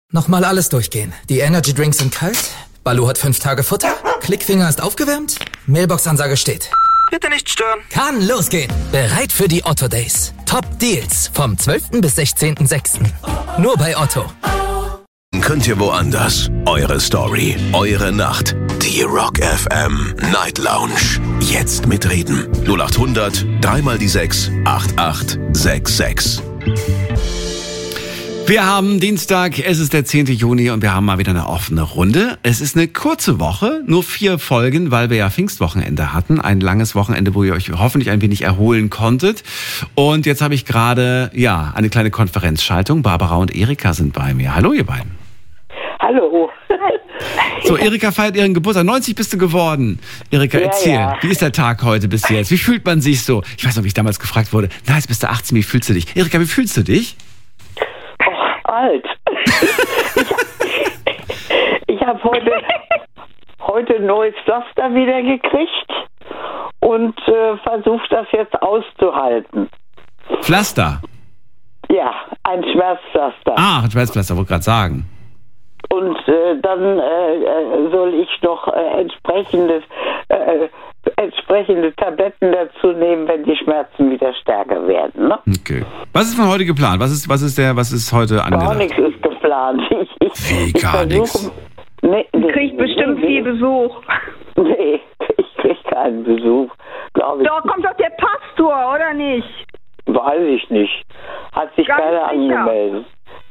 Nochmal alles durchgehen. Die Energy Drinks sind kalt, Balu hat 5 Tage Futter, Klickfinger ist aufgewärmt, Mailbox-Ansage steht. Bitte nicht stören. Kann losgehen. Bereit für die Otto Days. Top Deals vom 12. bis 16.06. Nur bei Otto. Könnt ihr woanders? Eure Story, eure Nacht. Die Rock FM Night Lounge. Jetzt mitreden. 0800 3 die 6 8866. Wir haben Dienstag, es ist der 10. Juni und wir haben mal wieder eine offene Runde. Es ist eine kurze Woche, nur 4 Folgen, weil wir ja Pfingstwochenende hatten. Ein langes Wochenende, wo ihr euch hoffentlich ein wenig erholen konntet. Und jetzt habe ich gerade, eine kleine Konferenzschaltung. Barbara und Erika sind bei mir. Hallo ihr beiden. Hallo. So, Erika feiert ihren Geburtstag. 90 bist du geworden. Erika, erzähl, wie ist der Tag heute bis jetzt? Wie fühlt man sich so? Ich weiß noch, wie ich damals gefragt wurde, jetzt bist du 18, wie fühlst du dich? Erika, wie fühlst du dich? Alt. Ich habe heute neues Pflaster wieder gekriegt und versuche das jetzt auszuhalten. Pflaster? Ja, ein Schmerzpflaster. Ein Schmerzpflaster, wollte gerade sagen. Und dann soll ich noch entsprechende Tabletten dazu nehmen, wenn die Schmerzen wieder stärker werden. Ne? Okay. Was ist von heute geplant? Was ist heute angesagt? Gar nichts ist geplant. Wie gar nichts? Du kriegst bestimmt viel Besuch. Nee, ich krieg keinen Besuch, glaube ich. Doch, kommt doch der Pastor, oder nicht? Weiß ich nicht. Hat sich keiner angemeldet.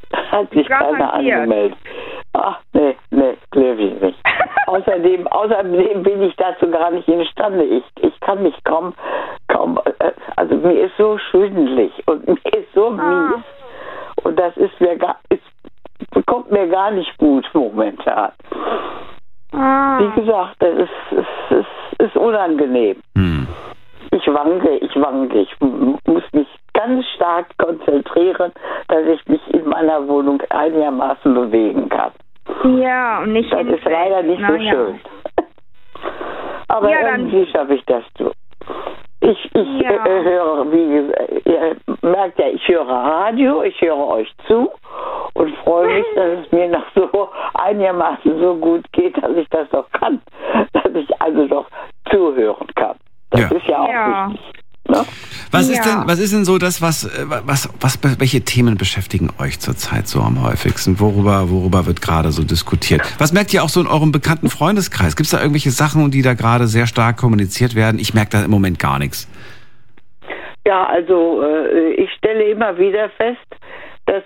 Ach, nee, glaube ich nicht. Außerdem bin ich dazu gar nicht imstande. Ich kann mich kaum, also mir ist so schwindelig und mir ist so mies. Und das bekommt mir gar nicht gut momentan. Wie gesagt, es ist unangenehm. Ich wanke. Ich muss mich ganz stark konzentrieren, dass ich mich in meiner Wohnung einigermaßen bewegen kann. Ja, und nicht. Das ist leider nicht so schön. Aber irgendwie schaffe ich das so. Ich höre, wie gesagt, ihr merkt ja, ich höre Radio, ich höre euch zu und freue mich, dass es mir noch so einigermaßen so gut geht, dass ich das doch kann, dass ich also doch zuhören kann. Das ist ja auch wichtig. Ne? Was ist denn so das, welche Themen beschäftigen euch zurzeit so am häufigsten? Worüber wird gerade so diskutiert? Was merkt ihr auch so in eurem bekannten Freundeskreis? Gibt es da irgendwelche Sachen, die da gerade sehr stark kommuniziert werden? Ich merke da im Moment gar nichts. Ja, also ich stelle immer wieder fest, dass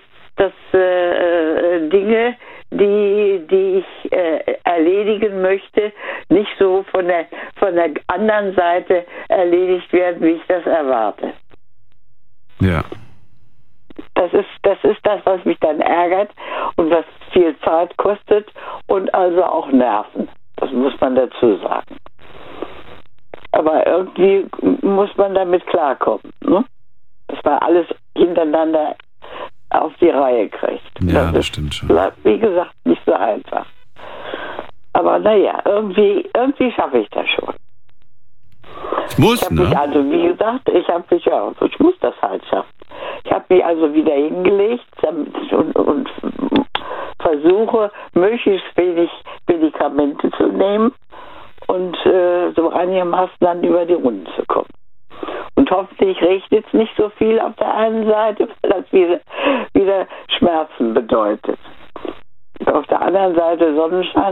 Dinge, die ich erledigen möchte, nicht so von der anderen Seite erledigt werden, wie ich das erwarte. Ja. Das ist das, was mich dann ärgert und was viel Zeit kostet und also auch Nerven. Das muss man dazu sagen. Aber irgendwie muss man damit klarkommen, ne? Dass man alles hintereinander auf die Reihe kriegt. Ja, das stimmt schon. Wie gesagt, nicht so einfach. Aber naja, irgendwie schaffe ich das schon. Ich muss, mich also, wie gesagt, ich muss das halt schaffen. Ich habe mich also wieder hingelegt und versuche, möglichst wenig Medikamente zu nehmen und so einigermaßen dann über die Runden zu kommen. Und hoffentlich regnet es nicht so viel auf der einen Seite, weil das wieder Schmerzen bedeutet. Und auf der anderen Seite Sonnenschein,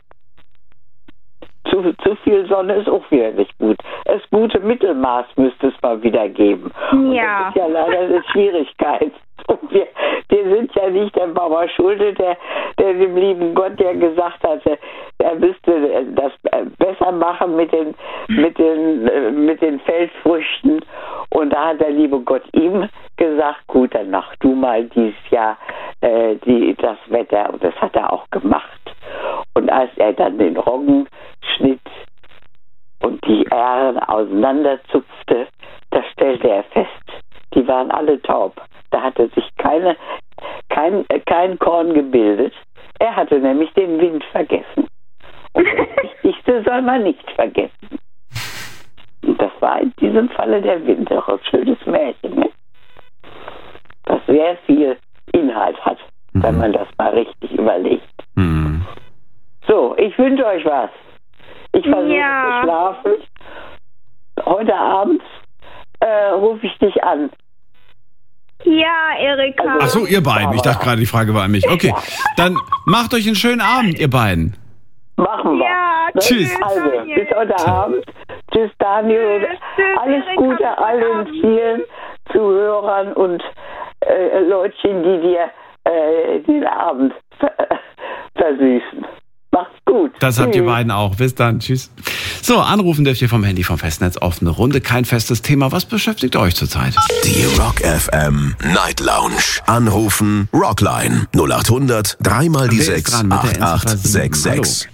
zu viel Sonne ist auch wieder nicht gut. Das gute Mittelmaß müsste es mal wieder geben. Ja. Das ist ja leider eine Schwierigkeit. Und wir sind ja nicht der Bauer Schulte, der dem lieben Gott ja gesagt hatte, er müsste das besser machen mit den Feldfrüchten. Und da hat der liebe Gott ihm gesagt, gut, dann mach du mal dieses Jahr das Wetter. Und das hat er auch gemacht. Und als er dann den Roggen schnitt und die Ähren auseinanderzupfte, da stellte er fest, die waren alle taub. Da hatte sich kein Korn gebildet. Er hatte nämlich den Wind vergessen. Und das Wichtigste soll man nicht vergessen. Und das war in diesem Falle der Wind. Auch ein schönes Märchen, ne? Das sehr viel Inhalt hat, wenn man das mal richtig So, ich wünsche euch was. Ich versuche zu schlafen. Heute Abend rufe ich dich an. Ja, Erika. Ach so, ihr beiden. Ich dachte gerade, die Frage war an mich. Okay, dann macht euch einen schönen Abend, ihr beiden. Machen wir. Ja, tschüss. Also, bis heute Abend. Tschüss, Daniel. Alles Gute allen vielen Zuhörern und Leutchen, die dir den Abend versüßen. Macht's gut. Das habt ihr beiden auch. Bis dann. Tschüss. So, anrufen dürft ihr vom Handy vom Festnetz. Offene Runde. Kein festes Thema. Was beschäftigt euch zurzeit? Die Rock FM Night Lounge. Anrufen Rockline 0800 3 die 6 8866.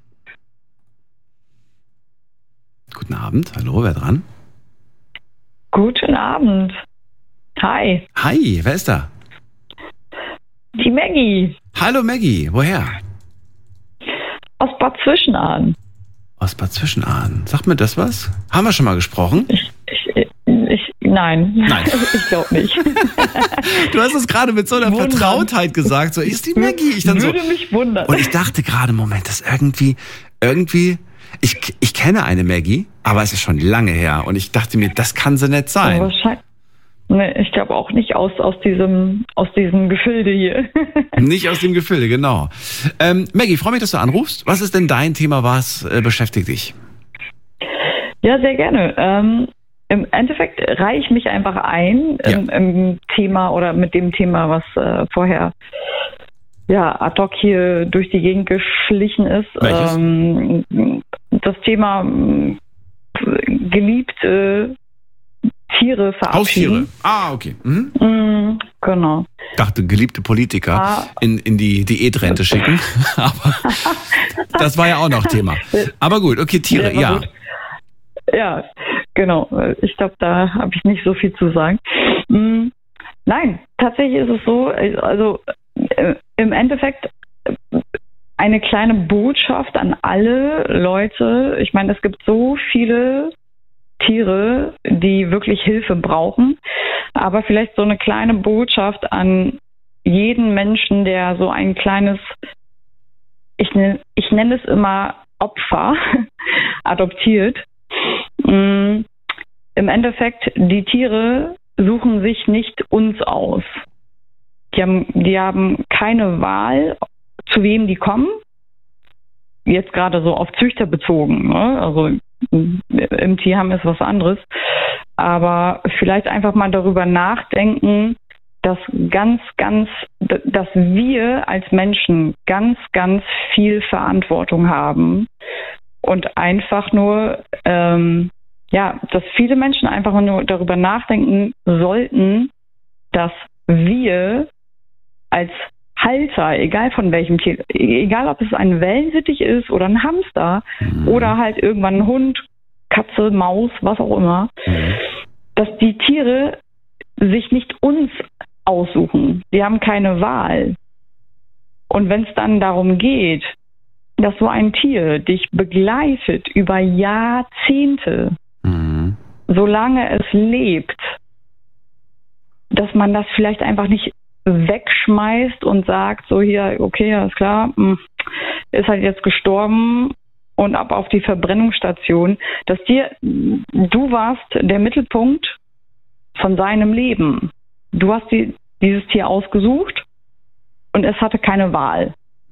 Guten Abend. Hallo, wer dran? Guten Abend. Hi. Hi, wer ist da? Die Maggie. Hallo Maggie, woher? Aus Bad Zwischenahn. Aus Bad Zwischenahn. Sagt mir das was? Haben wir schon mal gesprochen? Nein. Nein. Ich glaube nicht. Du hast es gerade mit so einer Vertrautheit gesagt. So, ist die Maggie? Ich dann Würde mich wundern. Und ich dachte gerade, Moment, das irgendwie, ich kenne eine Maggie, aber es ist schon lange her. Und ich dachte mir, das kann sie nicht sein. Wahrscheinlich. Nee, ich glaube auch nicht aus diesem Gefilde hier. Nicht aus dem Gefilde, genau. Maggie, freue mich, dass du anrufst. Was ist denn dein Thema? Was beschäftigt dich? Ja, sehr gerne. Im Endeffekt reihe ich mich einfach ein im Thema oder mit dem Thema, was vorher ad hoc hier durch die Gegend geschlichen ist. Welches? Das Thema geliebte Tiere verabschieden. Haustiere. Okay. Mhm. Genau. Ich dachte, geliebte Politiker in die Diätrente schicken. Aber das war ja auch noch Thema. Aber gut, okay, Tiere, ja. Gut. Ja, genau. Ich glaube, da habe ich nicht so viel zu sagen. Nein, tatsächlich ist es so, also im Endeffekt eine kleine Botschaft an alle Leute. Ich meine, es gibt so viele Tiere, die wirklich Hilfe brauchen, aber vielleicht so eine kleine Botschaft an jeden Menschen, der so ein kleines, ich nenne es immer Opfer, adoptiert. Im Endeffekt, die Tiere suchen sich nicht uns aus. Die haben keine Wahl, zu wem die kommen. Jetzt gerade so auf Züchter bezogen, ne? Also im Tierheim ist was anderes. Aber vielleicht einfach mal darüber nachdenken, dass dass wir als Menschen ganz, ganz viel Verantwortung haben und einfach nur, dass viele Menschen einfach nur darüber nachdenken sollten, dass wir als Halter, egal von welchem Tier, egal ob es ein Wellensittich ist oder ein Hamster oder halt irgendwann ein Hund, Katze, Maus, was auch immer, dass die Tiere sich nicht uns aussuchen. Die haben keine Wahl. Und wenn es dann darum geht, dass so ein Tier dich begleitet über Jahrzehnte, solange es lebt, dass man das vielleicht einfach nicht wegschmeißt und sagt, so hier, okay, alles klar, ist halt jetzt gestorben und ab auf die Verbrennungsstation, dass du warst der Mittelpunkt von seinem Leben. Du hast dieses Tier ausgesucht und es hatte keine Wahl.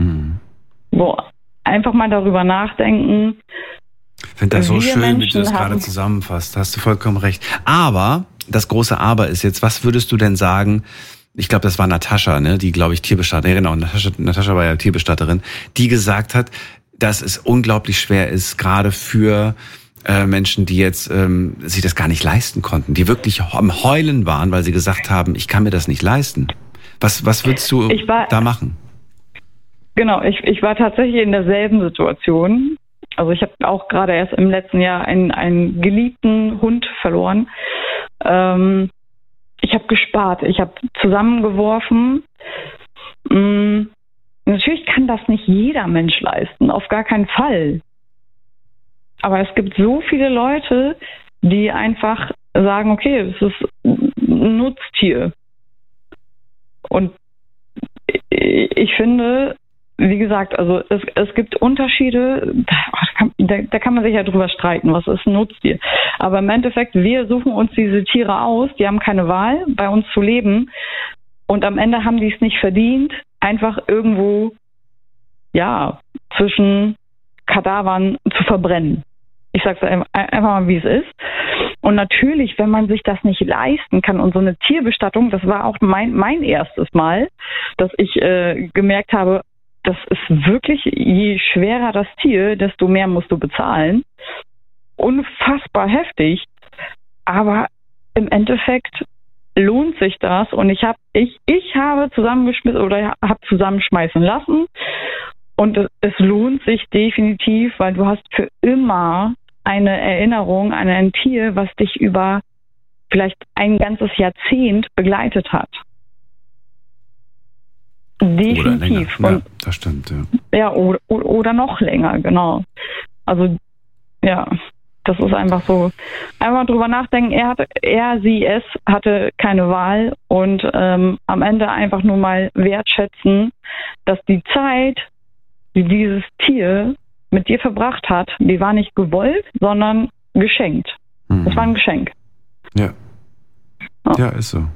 So, einfach mal darüber nachdenken. Ich finde das so schön, wie du das gerade zusammenfasst. Hast du vollkommen recht. Aber, das große Aber ist jetzt, was würdest du denn sagen, ich glaube, das war Natascha, ne, die, glaube ich, Tierbestatterin, genau, Natascha war ja Tierbestatterin, die gesagt hat, dass es unglaublich schwer ist, gerade für Menschen, die jetzt sich das gar nicht leisten konnten, die wirklich am Heulen waren, weil sie gesagt haben, ich kann mir das nicht leisten. Was würdest du da machen? Genau, ich war tatsächlich in derselben Situation. Also ich habe auch gerade erst im letzten Jahr einen geliebten Hund verloren. Ich habe gespart, ich habe zusammengeworfen. Natürlich kann das nicht jeder Mensch leisten, auf gar keinen Fall. Aber es gibt so viele Leute, die einfach sagen, okay, es ist ein Nutztier. Und ich finde, wie gesagt, also es gibt Unterschiede, da kann man sich ja drüber streiten, was ist ein Nutztier. Aber im Endeffekt, wir suchen uns diese Tiere aus, die haben keine Wahl, bei uns zu leben. Und am Ende haben die es nicht verdient, einfach irgendwo, ja, zwischen Kadavern zu verbrennen. Ich sage es einfach mal, wie es ist. Und natürlich, wenn man sich das nicht leisten kann und so eine Tierbestattung, das war auch mein erstes Mal, dass ich gemerkt habe, das ist wirklich, je schwerer das Tier, desto mehr musst du bezahlen. Unfassbar heftig. Aber im Endeffekt lohnt sich das. Und ich habe zusammengeschmissen oder habe zusammenschmeißen lassen. Und es lohnt sich definitiv, weil du hast für immer eine Erinnerung an ein Tier, was dich über vielleicht ein ganzes Jahrzehnt begleitet hat. Definitiv. Oder länger. Ja, das stimmt. Ja, oder noch länger, genau. Also, ja, das ist einfach so. Einfach drüber nachdenken, sie hatte keine Wahl und am Ende einfach nur mal wertschätzen, dass die Zeit, die dieses Tier mit dir verbracht hat, die war nicht gewollt, sondern geschenkt. Das war ein Geschenk. Ja. Ja, ist so.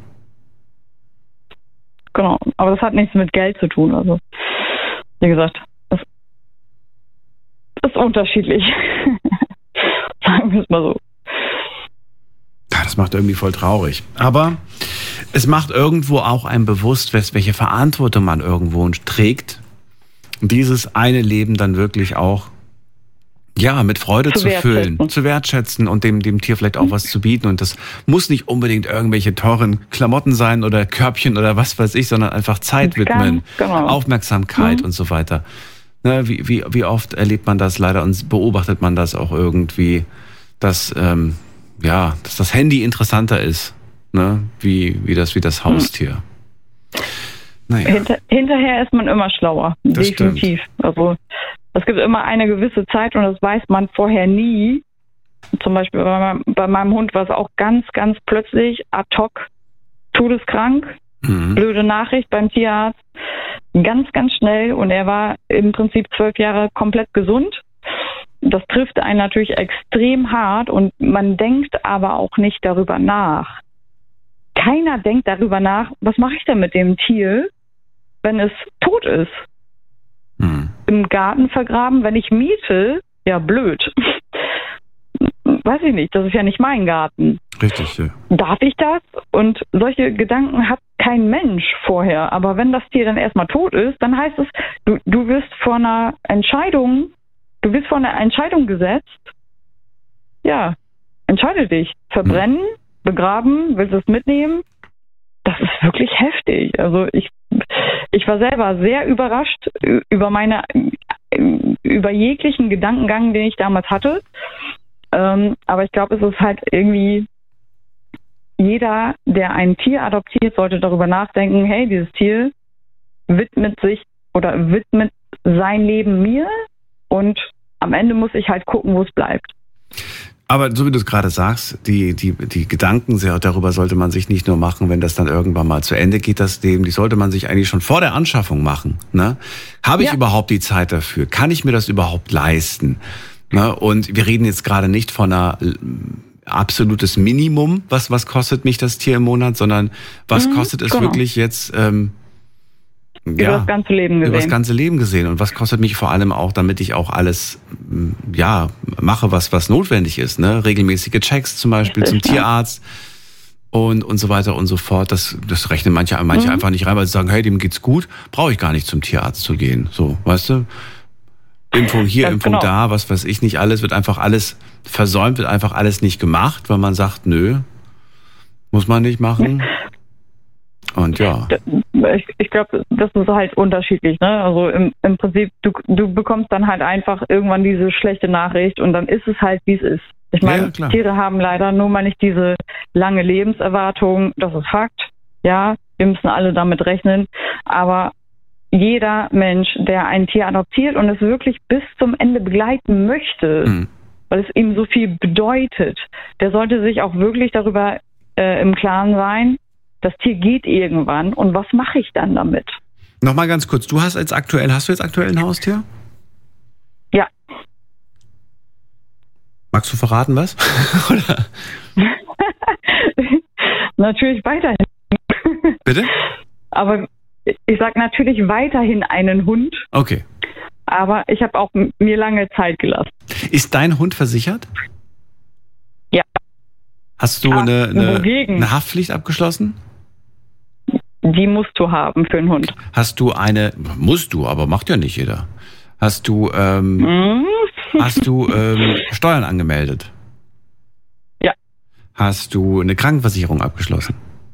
Genau, aber das hat nichts mit Geld zu tun. Also, wie gesagt, das ist unterschiedlich. Sagen wir es mal so. Ja, das macht irgendwie voll traurig. Aber es macht irgendwo auch einem bewusst, welche Verantwortung man irgendwo trägt, dieses eine Leben dann wirklich auch mit Freude zu füllen, zu wertschätzen und dem Tier vielleicht auch was zu bieten. Und das muss nicht unbedingt irgendwelche teuren Klamotten sein oder Körbchen oder was weiß ich, sondern einfach Zeit widmen, Aufmerksamkeit und so weiter. Ne, wie oft erlebt man das leider und beobachtet man das auch irgendwie, dass das Handy interessanter ist, ne, wie das Haustier. Naja. Hinterher ist man immer schlauer, das definitiv. Stimmt. Also es gibt immer eine gewisse Zeit und das weiß man vorher nie. Zum Beispiel bei meinem Hund war es auch ganz, ganz plötzlich ad hoc todeskrank. Blöde Nachricht beim Tierarzt. Ganz, ganz schnell und er war im Prinzip 12 Jahre komplett gesund. Das trifft einen natürlich extrem hart und man denkt aber auch nicht darüber nach. Keiner denkt darüber nach, was mache ich denn mit dem Tier, wenn es tot ist? Im Garten vergraben, wenn ich miete, ja blöd. Weiß ich nicht, das ist ja nicht mein Garten. Richtig, ja. Darf ich das? Und solche Gedanken hat kein Mensch vorher. Aber wenn das Tier dann erstmal tot ist, dann heißt es, du wirst vor einer Entscheidung gesetzt. Ja, entscheide dich. Verbrennen, begraben, willst du es mitnehmen? Das ist wirklich heftig. Also ich war selber sehr überrascht über jeglichen Gedankengang, den ich damals hatte. Aber ich glaube, es ist halt irgendwie jeder, der ein Tier adoptiert, sollte darüber nachdenken, hey, dieses Tier widmet sein Leben mir und am Ende muss ich halt gucken, wo es bleibt. Aber so wie du es gerade sagst, die Gedanken darüber sollte man sich nicht nur machen, wenn das dann irgendwann mal zu Ende geht, das Leben, die sollte man sich eigentlich schon vor der Anschaffung machen. Ne? Habe ich überhaupt die Zeit dafür? Kann ich mir das überhaupt leisten? Ne? Und wir reden jetzt gerade nicht von einer absolutes Minimum, was kostet mich das Tier im Monat, sondern was kostet es wirklich jetzt über das ganze Leben gesehen. Über das ganze Leben gesehen. Und was kostet mich vor allem auch, damit ich auch alles mache, was notwendig ist. Ne? Regelmäßige Checks zum Beispiel zum Tierarzt und so weiter und so fort. Das rechnen manche einfach nicht rein, weil sie sagen, hey, dem geht's gut, brauche ich gar nicht zum Tierarzt zu gehen. So, weißt du? Impfung hier, Impfung da, was weiß ich nicht, alles wird einfach alles versäumt, wird einfach alles nicht gemacht, weil man sagt, nö, muss man nicht machen. Und ja. Ich glaube, das ist halt unterschiedlich, ne? Also im Prinzip, du bekommst dann halt einfach irgendwann diese schlechte Nachricht und dann ist es halt, wie es ist. Ich meine, Tiere haben leider nur mal nicht diese lange Lebenserwartung, das ist Fakt. Ja, wir müssen alle damit rechnen, aber jeder Mensch, der ein Tier adoptiert und es wirklich bis zum Ende begleiten möchte, weil es ihm so viel bedeutet, der sollte sich auch wirklich darüber im Klaren sein, das Tier geht irgendwann und was mache ich dann damit? Nochmal ganz kurz, hast du jetzt aktuell ein Haustier? Ja. Magst du verraten, was? Oder? Natürlich weiterhin. Bitte? Aber ich sage natürlich weiterhin einen Hund. Okay. Aber ich habe auch mir lange Zeit gelassen. Ist dein Hund versichert? Ja. Hast du eine Haftpflicht abgeschlossen? Die musst du haben für einen Hund. Musst du, aber macht ja nicht jeder. Hast du Steuern angemeldet? Ja. Hast du eine Krankenversicherung abgeschlossen?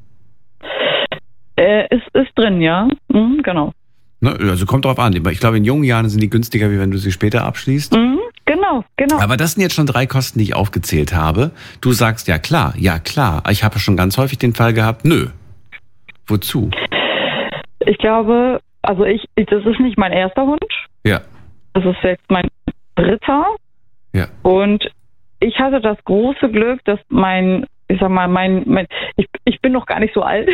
Ist drin, ja. Genau. Also kommt drauf an. Ich glaube, in jungen Jahren sind die günstiger, wie wenn du sie später abschließt. Genau. Aber das sind jetzt schon 3 Kosten, die ich aufgezählt habe. Du sagst, ja klar. Ich habe schon ganz häufig den Fall gehabt, nö. Wozu? Ich glaube, das ist nicht mein erster Hund. Ja. Das ist jetzt mein 3. Ja. Und ich hatte das große Glück, dass ich bin noch gar nicht so alt.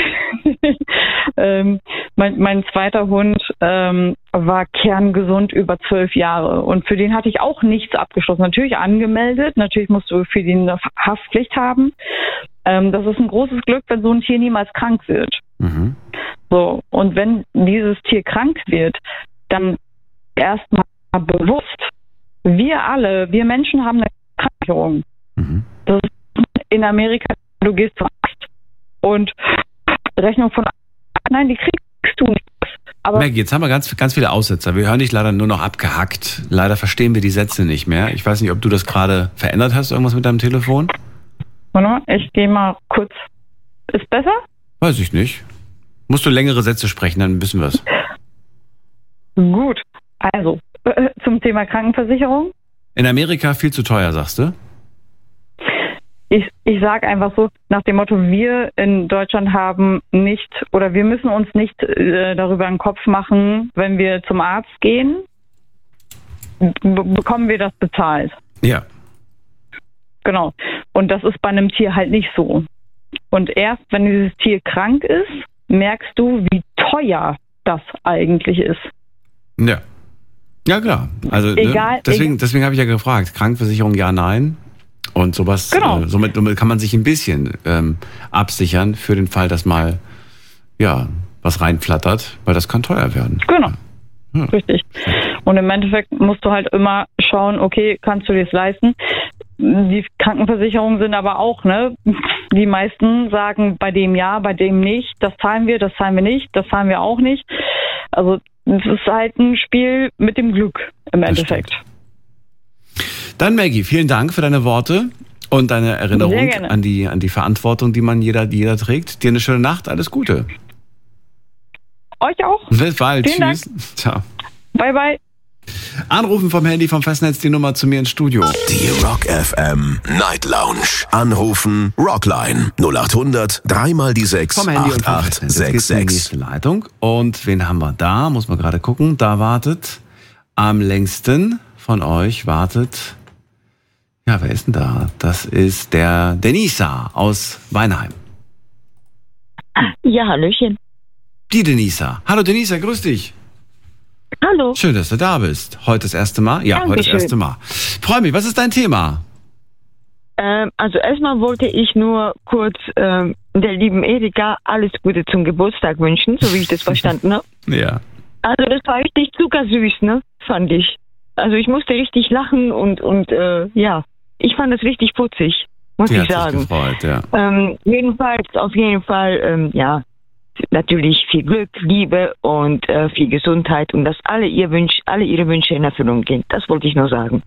Mein 2. Hund war kerngesund über 12 Jahre. Und für den hatte ich auch nichts abgeschlossen. Natürlich angemeldet. Natürlich musst du für den eine Haftpflicht haben. Das ist ein großes Glück, wenn so ein Tier niemals krank wird. Mhm. So. Und wenn dieses Tier krank wird, dann erstmal bewusst, wir Menschen haben eine Krankenversicherung. Mhm. Das ist in Amerika, du gehst zum Arzt und Rechnung von nein, die kriegst du nicht. Aber Maggie, jetzt haben wir ganz, ganz viele Aussetzer. Wir hören dich leider nur noch abgehackt. Leider verstehen wir die Sätze nicht mehr. Ich weiß nicht, ob du das gerade verändert hast, irgendwas mit deinem Telefon? Ich gehe mal kurz. Ist besser? Weiß ich nicht. Musst du längere Sätze sprechen, dann wissen wir es. Gut. Also, zum Thema Krankenversicherung. In Amerika viel zu teuer, sagst du? Ich sage einfach so, nach dem Motto, wir in Deutschland haben nicht, oder wir müssen uns nicht darüber einen Kopf machen, wenn wir zum Arzt gehen, bekommen wir das bezahlt. Ja. Genau. Und das ist bei einem Tier halt nicht so. Und erst, wenn dieses Tier krank ist, merkst du, wie teuer das eigentlich ist. Ja. Ja, klar. Also deswegen habe ich ja gefragt, Krankenversicherung ja, nein. Und sowas, genau. Somit kann man sich ein bisschen absichern für den Fall, dass mal was reinflattert, weil das kann teuer werden. Genau. Ja. Richtig. Und im Endeffekt musst du halt immer schauen, okay, kannst du dir das leisten? Die Krankenversicherungen sind aber auch, die meisten sagen bei dem ja, bei dem nicht, das zahlen wir nicht, das zahlen wir auch nicht. Also es ist halt ein Spiel mit dem Glück im Endeffekt. Dann Maggie, vielen Dank für deine Worte und deine Erinnerung an die Verantwortung, die jeder trägt. Dir eine schöne Nacht, alles Gute. Euch auch. Bis bald. Vielen Tschüss. Dank. Ciao. Bye, bye. Anrufen vom Handy vom Festnetz die Nummer zu mir ins Studio. Die Rock FM Night Lounge. Anrufen Rockline 0800 3x6 Vom Handy und vom Festnetz. Jetzt geht's in die 8866. nächste Leitung. Und wen haben wir da? Muss man gerade gucken. Da wartet am längsten von euch ja, wer ist denn da? Das ist der Denisa aus Weinheim. Ja, hallöchen. Die Denisa. Hallo Denisa, grüß dich. Hallo. Schön, dass du da bist. Heute das erste Mal? Ja, heute das Dankeschön. erste Mal. Freue mich. Was ist dein Thema? Also erstmal wollte ich nur kurz der lieben Erika alles Gute zum Geburtstag wünschen, so wie ich das verstanden habe. Ja. Also das war richtig zuckersüß, fand ich. Also ich musste richtig lachen und ich fand es richtig putzig, muss Die ich hat sich sagen. gefreut, ja. Auf jeden Fall, natürlich viel Glück, Liebe und viel Gesundheit und dass alle ihre Wünsche in Erfüllung gehen. Das wollte ich nur sagen.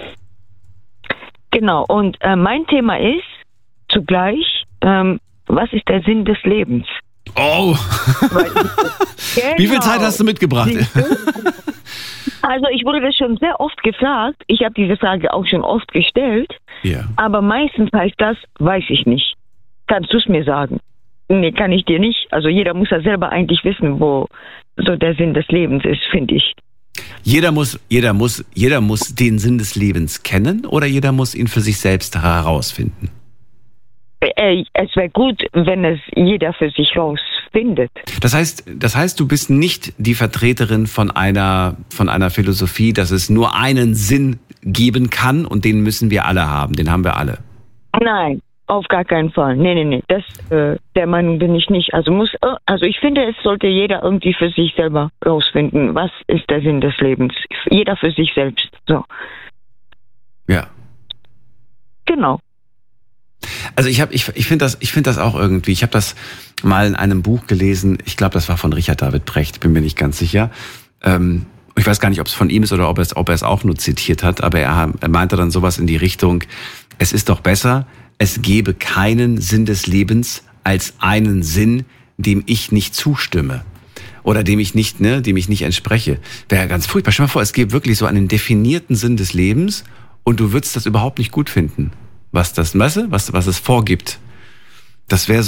Genau, und mein Thema ist zugleich, was ist der Sinn des Lebens? Oh! Wie viel Zeit hast du mitgebracht? Also ich wurde das schon sehr oft gefragt. Ich habe diese Frage auch schon oft gestellt. Ja. Aber meistens heißt das, weiß ich nicht. Kannst du es mir sagen? Nee, kann ich dir nicht. Also jeder muss ja selber eigentlich wissen, wo so der Sinn des Lebens ist, finde ich. Jeder muss den Sinn des Lebens kennen oder jeder muss ihn für sich selbst herausfinden? Es wäre gut, wenn es jeder für sich findet. Das heißt, du bist nicht die Vertreterin von einer Philosophie, dass es nur einen Sinn geben kann und den müssen wir alle haben, den haben wir alle. Nein, auf gar keinen Fall. Nee. Der Meinung bin ich nicht. Also ich finde, es sollte jeder irgendwie für sich selber rausfinden, was ist der Sinn des Lebens. Jeder für sich selbst. So. Ja. Genau. Also ich finde das auch irgendwie. Ich habe das mal in einem Buch gelesen. Ich glaube, das war von Richard David Brecht. Bin mir nicht ganz sicher. Ich weiß gar nicht, ob es von ihm ist oder ob er es auch nur zitiert hat. Aber er meinte dann sowas in die Richtung: Es ist doch besser, es gebe keinen Sinn des Lebens als einen Sinn, dem ich nicht zustimme. Oder dem ich nicht entspreche. Wäre ganz furchtbar. Stell dir mal vor, es gäbe wirklich so einen definierten Sinn des Lebens und du würdest das überhaupt nicht gut finden. Was es vorgibt. Das wäre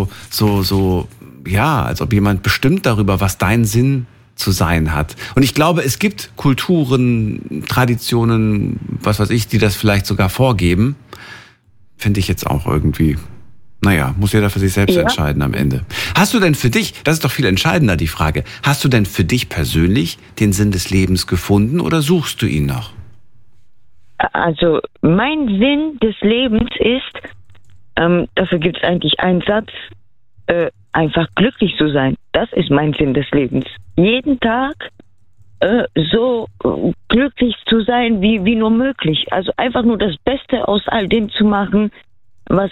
als ob jemand bestimmt darüber, was dein Sinn zu sein hat. Und ich glaube, es gibt Kulturen, Traditionen, was weiß ich, die das vielleicht sogar vorgeben. Finde ich jetzt auch irgendwie, muss jeder für sich selbst entscheiden am Ende. Hast du denn für dich, das ist doch viel entscheidender, die Frage, hast du denn für dich persönlich den Sinn des Lebens gefunden oder suchst du ihn noch? Also mein Sinn des Lebens ist, dafür gibt es eigentlich einen Satz, einfach glücklich zu sein. Das ist mein Sinn des Lebens. Jeden Tag so glücklich zu sein, wie nur möglich. Also einfach nur das Beste aus all dem zu machen, was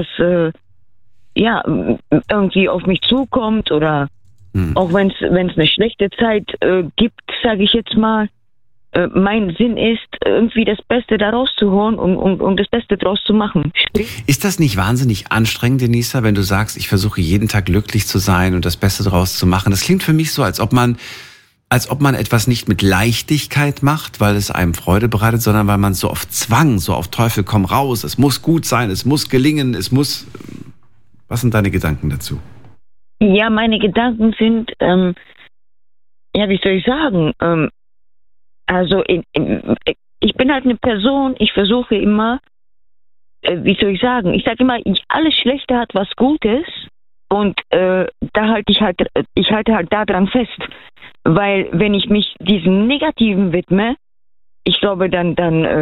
irgendwie auf mich zukommt oder auch wenn es eine schlechte Zeit gibt, sage ich jetzt mal. Mein Sinn ist, irgendwie das Beste daraus zu holen und das Beste daraus zu machen. Ist das nicht wahnsinnig anstrengend, Denisa, wenn du sagst, ich versuche jeden Tag glücklich zu sein und das Beste daraus zu machen? Das klingt für mich so, als ob man etwas nicht mit Leichtigkeit macht, weil es einem Freude bereitet, sondern weil man so auf Zwang, so auf Teufel komm raus, es muss gut sein, es muss gelingen, Was sind deine Gedanken dazu? Ja, meine Gedanken sind, wie soll ich sagen, also ich bin halt eine Person, ich versuche immer, ich sage immer, alles Schlechte hat was Gutes und ich halte halt daran fest, weil wenn ich mich diesem Negativen widme, ich glaube dann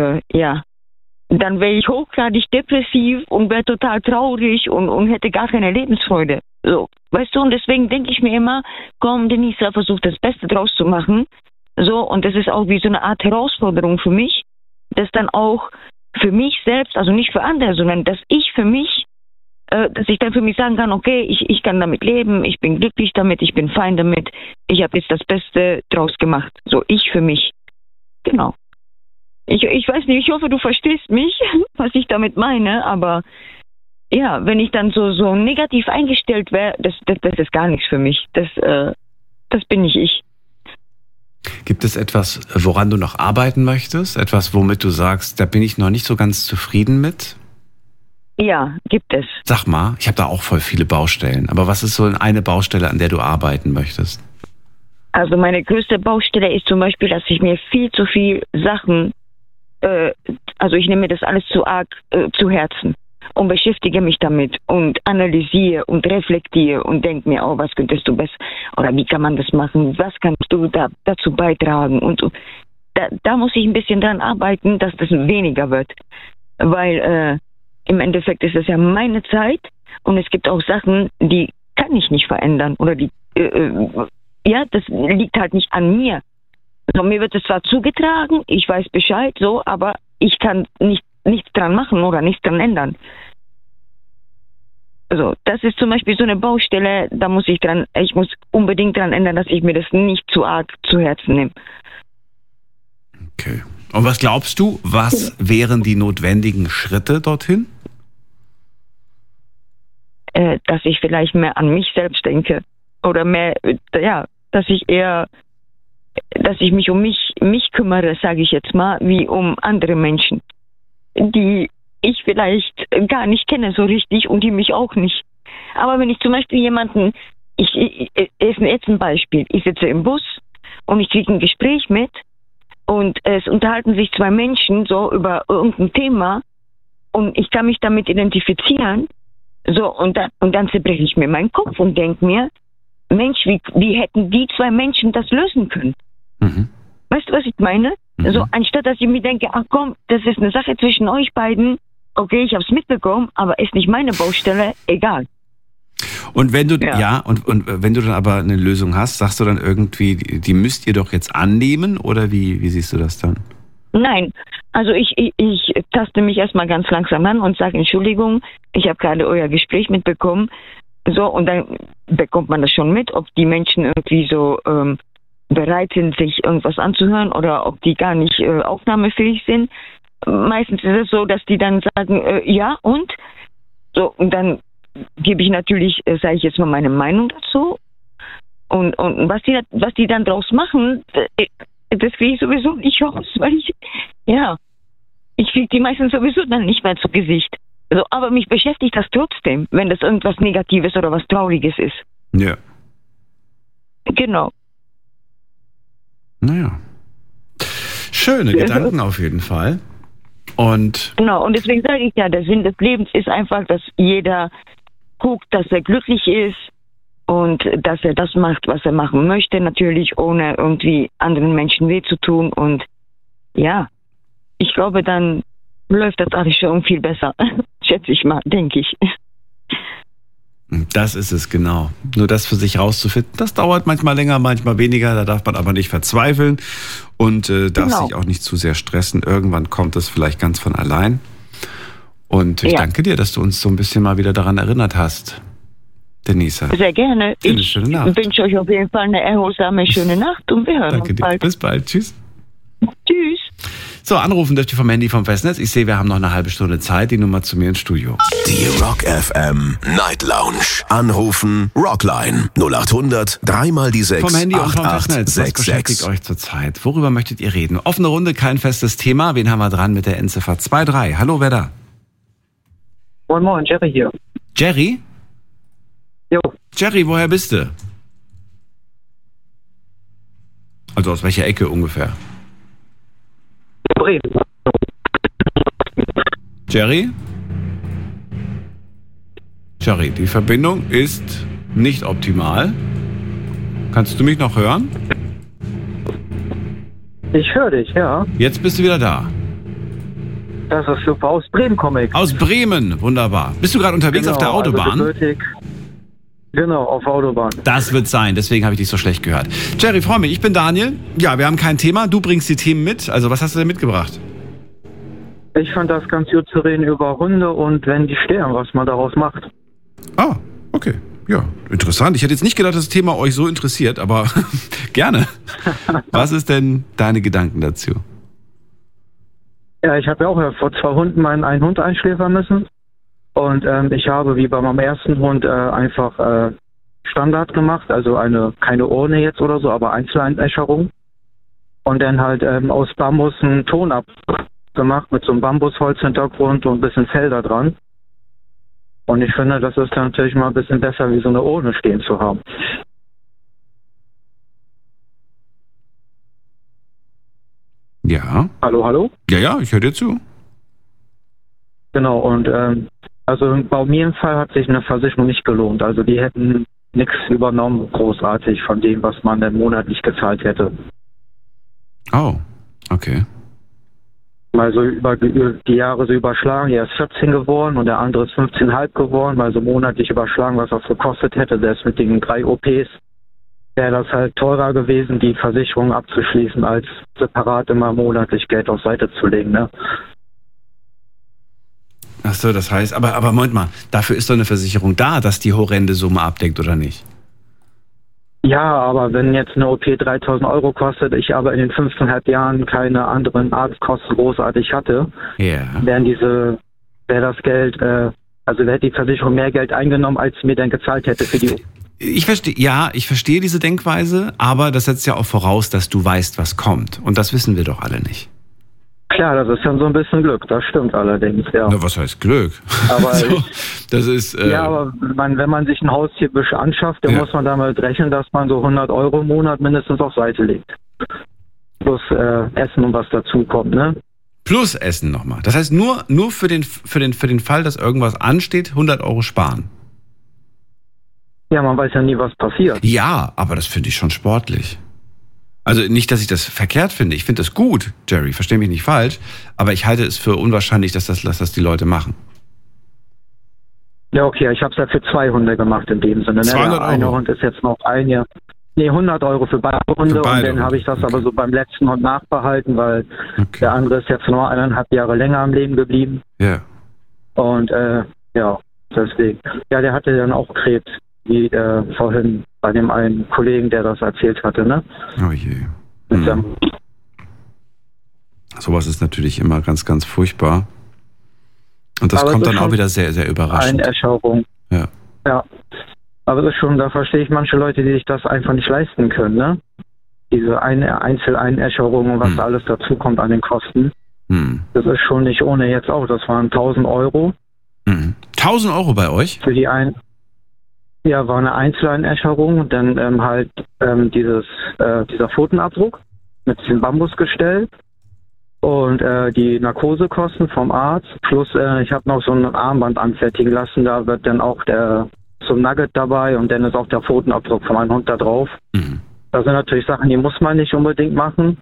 wäre ich hochgradig depressiv und wäre total traurig und hätte gar keine Lebensfreude. So, weißt du, und deswegen denke ich mir immer, komm, Denisa, versuch das Beste draus zu machen. So, und das ist auch wie so eine Art Herausforderung für mich, das dann auch für mich selbst, also nicht für andere, sondern dass ich dann für mich sagen kann, okay, ich kann damit leben, ich bin glücklich damit, ich bin fein damit, ich habe jetzt das Beste draus gemacht. So, ich für mich. Genau. Ich weiß nicht, ich hoffe, du verstehst mich, was ich damit meine, aber ja, wenn ich dann so negativ eingestellt wäre, das ist gar nichts für mich. Das bin nicht ich. Gibt es etwas, woran du noch arbeiten möchtest? Etwas, womit du sagst, da bin ich noch nicht so ganz zufrieden mit? Ja, gibt es. Sag mal, ich habe da auch voll viele Baustellen. Aber was ist so eine Baustelle, an der du arbeiten möchtest? Also meine größte Baustelle ist zum Beispiel, dass ich mir viel zu viel Sachen, also ich nehme mir das alles zu arg zu Herzen und beschäftige mich damit und analysiere und reflektiere und denke mir, oh, was könntest du besser, oder wie kann man das machen, was kannst du dazu beitragen und da muss ich ein bisschen dran arbeiten, dass das weniger wird, weil im Endeffekt ist es ja meine Zeit und es gibt auch Sachen, die kann ich nicht verändern oder das liegt halt nicht an mir. Also mir wird es zwar zugetragen, ich weiß Bescheid, so, aber ich kann nichts dran machen oder nichts dran ändern. Also das ist zum Beispiel so eine Baustelle, da muss ich muss unbedingt dran ändern, dass ich mir das nicht zu arg zu Herzen nehme. Okay. Und was glaubst du, was wären die notwendigen Schritte dorthin? Dass ich vielleicht mehr an mich selbst denke. Oder mehr, dass ich mich um mich kümmere, sage ich jetzt mal, wie um andere Menschen, die ich vielleicht gar nicht kenne so richtig und die mich auch nicht. Aber wenn ich zum Beispiel jemanden, ist jetzt ein Beispiel, ich sitze im Bus und ich kriege ein Gespräch mit und es unterhalten sich zwei Menschen so über irgendein Thema und ich kann mich damit identifizieren So, und dann zerbreche ich mir meinen Kopf und denke mir, Mensch, wie hätten die 2 Menschen das lösen können? Mhm. Weißt du, was ich meine? Mhm. So, anstatt dass ich mir denke, ach komm, das ist eine Sache zwischen euch beiden, okay, ich habe es mitbekommen, aber ist nicht meine Baustelle, egal. Und wenn du, und wenn du dann aber eine Lösung hast, sagst du dann irgendwie, die müsst ihr doch jetzt annehmen, oder wie siehst du das dann? Nein, also ich taste mich erstmal ganz langsam an und sage, Entschuldigung, ich habe gerade euer Gespräch mitbekommen. So, und dann bekommt man das schon mit, ob die Menschen irgendwie so bereit sind, sich irgendwas anzuhören oder ob die gar nicht aufnahmefähig sind. Meistens ist es so, dass die dann sagen, ja und? So, und dann gebe ich natürlich, sage ich jetzt mal meine Meinung dazu. Und was die dann draus machen, das kriege ich sowieso nicht raus, weil ich kriege die meisten sowieso dann nicht mehr zu Gesicht. Also, aber mich beschäftigt das trotzdem, wenn das irgendwas Negatives oder was Trauriges ist. Ja. Genau. Naja. Schöne Gedanken auf jeden Fall. Und genau, und deswegen sage ich ja, der Sinn des Lebens ist einfach, dass jeder guckt, dass er glücklich ist und dass er das macht, was er machen möchte, natürlich ohne irgendwie anderen Menschen weh zu tun. Und ja, ich glaube, dann läuft das alles schon viel besser, schätze ich mal, denke ich. Das ist es, genau. Nur das für sich rauszufinden, das dauert manchmal länger, manchmal weniger, da darf man aber nicht verzweifeln und darf sich auch nicht zu sehr stressen. Irgendwann kommt es vielleicht ganz von allein. Und ich danke dir, dass du uns so ein bisschen mal wieder daran erinnert hast, Denise. Sehr gerne. Ich wünsche euch auf jeden Fall eine erholsame, schöne Nacht und wir hören uns bald. Bis bald. Tschüss. Tschüss. So, anrufen dürft ihr vom Handy vom Festnetz. Ich sehe, wir haben noch eine halbe Stunde Zeit. Die Nummer zu mir ins Studio. Die Rock FM Night Lounge. Anrufen Rockline 0800 3 die 6 vom Handy und vom Festnetz. Was 8866. beschäftigt euch zurzeit? Worüber möchtet ihr reden? Offene Runde, kein festes Thema. Wen haben wir dran mit der Endziffer 23? Hallo, wer da? Moin Moin, Jerry hier. Jerry? Jo. Jerry, woher bist du? Also aus welcher Ecke ungefähr? Bremen. Jerry? Jerry, die Verbindung ist nicht optimal. Kannst du mich noch hören? Ich höre dich, ja. Jetzt bist du wieder da. Das ist super. Aus Bremen komme ich. Aus Bremen, wunderbar. Bist du gerade unterwegs auf der Autobahn? Also genau, auf der Autobahn. Das wird sein, deswegen habe ich dich so schlecht gehört. Jerry, freu mich, ich bin Daniel. Ja, wir haben kein Thema, du bringst die Themen mit. Also was hast du denn mitgebracht? Ich fand das ganz gut zu reden über Hunde und wenn die sterben, was man daraus macht. Ah, okay. Ja, interessant. Ich hätte jetzt nicht gedacht, dass das Thema euch so interessiert, aber gerne. Was ist denn deine Gedanken dazu? Ja, ich habe ja auch vor 2 Hunden einen Hund einschläfern müssen. Und ich habe wie bei meinem ersten Hund einfach Standard gemacht, also keine Urne jetzt oder so, aber Einzeleinäscherung. Und dann halt aus Bambus einen Ton abgemacht mit so einem Bambusholzhintergrund und ein bisschen Fell da dran. Und ich finde, das ist dann natürlich mal ein bisschen besser, wie so eine Urne stehen zu haben. Ja. Hallo? Ja, ich höre dir zu. Genau, und also bei mir im Fall hat sich eine Versicherung nicht gelohnt. Also die hätten nichts übernommen, großartig, von dem, was man dann monatlich gezahlt hätte. Oh, okay. Mal so über die Jahre so überschlagen, er ist 14 geworden und der andere ist 15,5 geworden, mal so monatlich überschlagen, was das gekostet hätte. Der ist mit den 3 OPs, wäre das halt teurer gewesen, die Versicherung abzuschließen, als separat immer monatlich Geld auf Seite zu legen, ne? Ach so, das heißt, aber Moment mal, dafür ist doch eine Versicherung da, dass die horrende Summe abdeckt, oder nicht? Ja, aber wenn jetzt eine OP 3.000 Euro kostet, ich aber in den 15,5 Jahren keine anderen Arztkosten großartig hatte, wäre das Geld, also hätte die Versicherung mehr Geld eingenommen, als mir dann gezahlt hätte für die. Ich verstehe diese Denkweise, aber das setzt ja auch voraus, dass du weißt, was kommt. Und das wissen wir doch alle nicht. Klar, das ist dann so ein bisschen Glück, das stimmt allerdings, ja. Na, was heißt Glück? Aber das ist, ja, aber wenn man sich ein Haustier anschafft, dann muss man damit rechnen, dass man so 100 Euro im Monat mindestens auf Seite legt. Plus Essen und was dazu kommt, ne? Plus Essen nochmal. Das heißt, nur für den Fall, dass irgendwas ansteht, 100 Euro sparen. Ja, man weiß ja nie, was passiert. Ja, aber das finde ich schon sportlich. Also nicht, dass ich das verkehrt finde. Ich finde das gut, Jerry, versteh mich nicht falsch. Aber ich halte es für unwahrscheinlich, dass das die Leute machen. Ja, okay, ich habe es ja für 2 Hunde gemacht in dem Sinne. 200 Der eine Euro. Hund ist jetzt noch ein Jahr. Nee, 100 Euro für beide Hunde. Für beide und dann habe ich das Hunde, okay. aber so beim letzten Hund nachbehalten, weil Okay. der andere ist jetzt nur 1,5 Jahre länger am Leben geblieben. Ja. Und ja, deswegen. Ja, der hatte dann auch Krebs, wie vorhin bei dem einen Kollegen, der das erzählt hatte, ne? Oh je. Mit seinem Sowas ist natürlich immer ganz, ganz furchtbar. Und das Aber kommt es ist dann auch schon wieder sehr, sehr überraschend. Einäscherung. Ja. Ja. Aber das ist schon, da verstehe ich manche Leute, die sich das einfach nicht leisten können, ne? Diese Einzeleinäscherung und was da alles dazu kommt an den Kosten. Das ist schon nicht ohne jetzt auch. Das waren 1.000 Euro. 1.000 Euro bei euch? Für die ja, war eine Einzeleinäscherung und dann halt dieser Pfotenabdruck mit dem Bambusgestell und die Narkosekosten vom Arzt plus ich habe noch so ein Armband anfertigen lassen, da wird dann auch so ein Nugget dabei und dann ist auch der Pfotenabdruck von meinem Hund da drauf. Das sind natürlich Sachen, die muss man nicht unbedingt machen,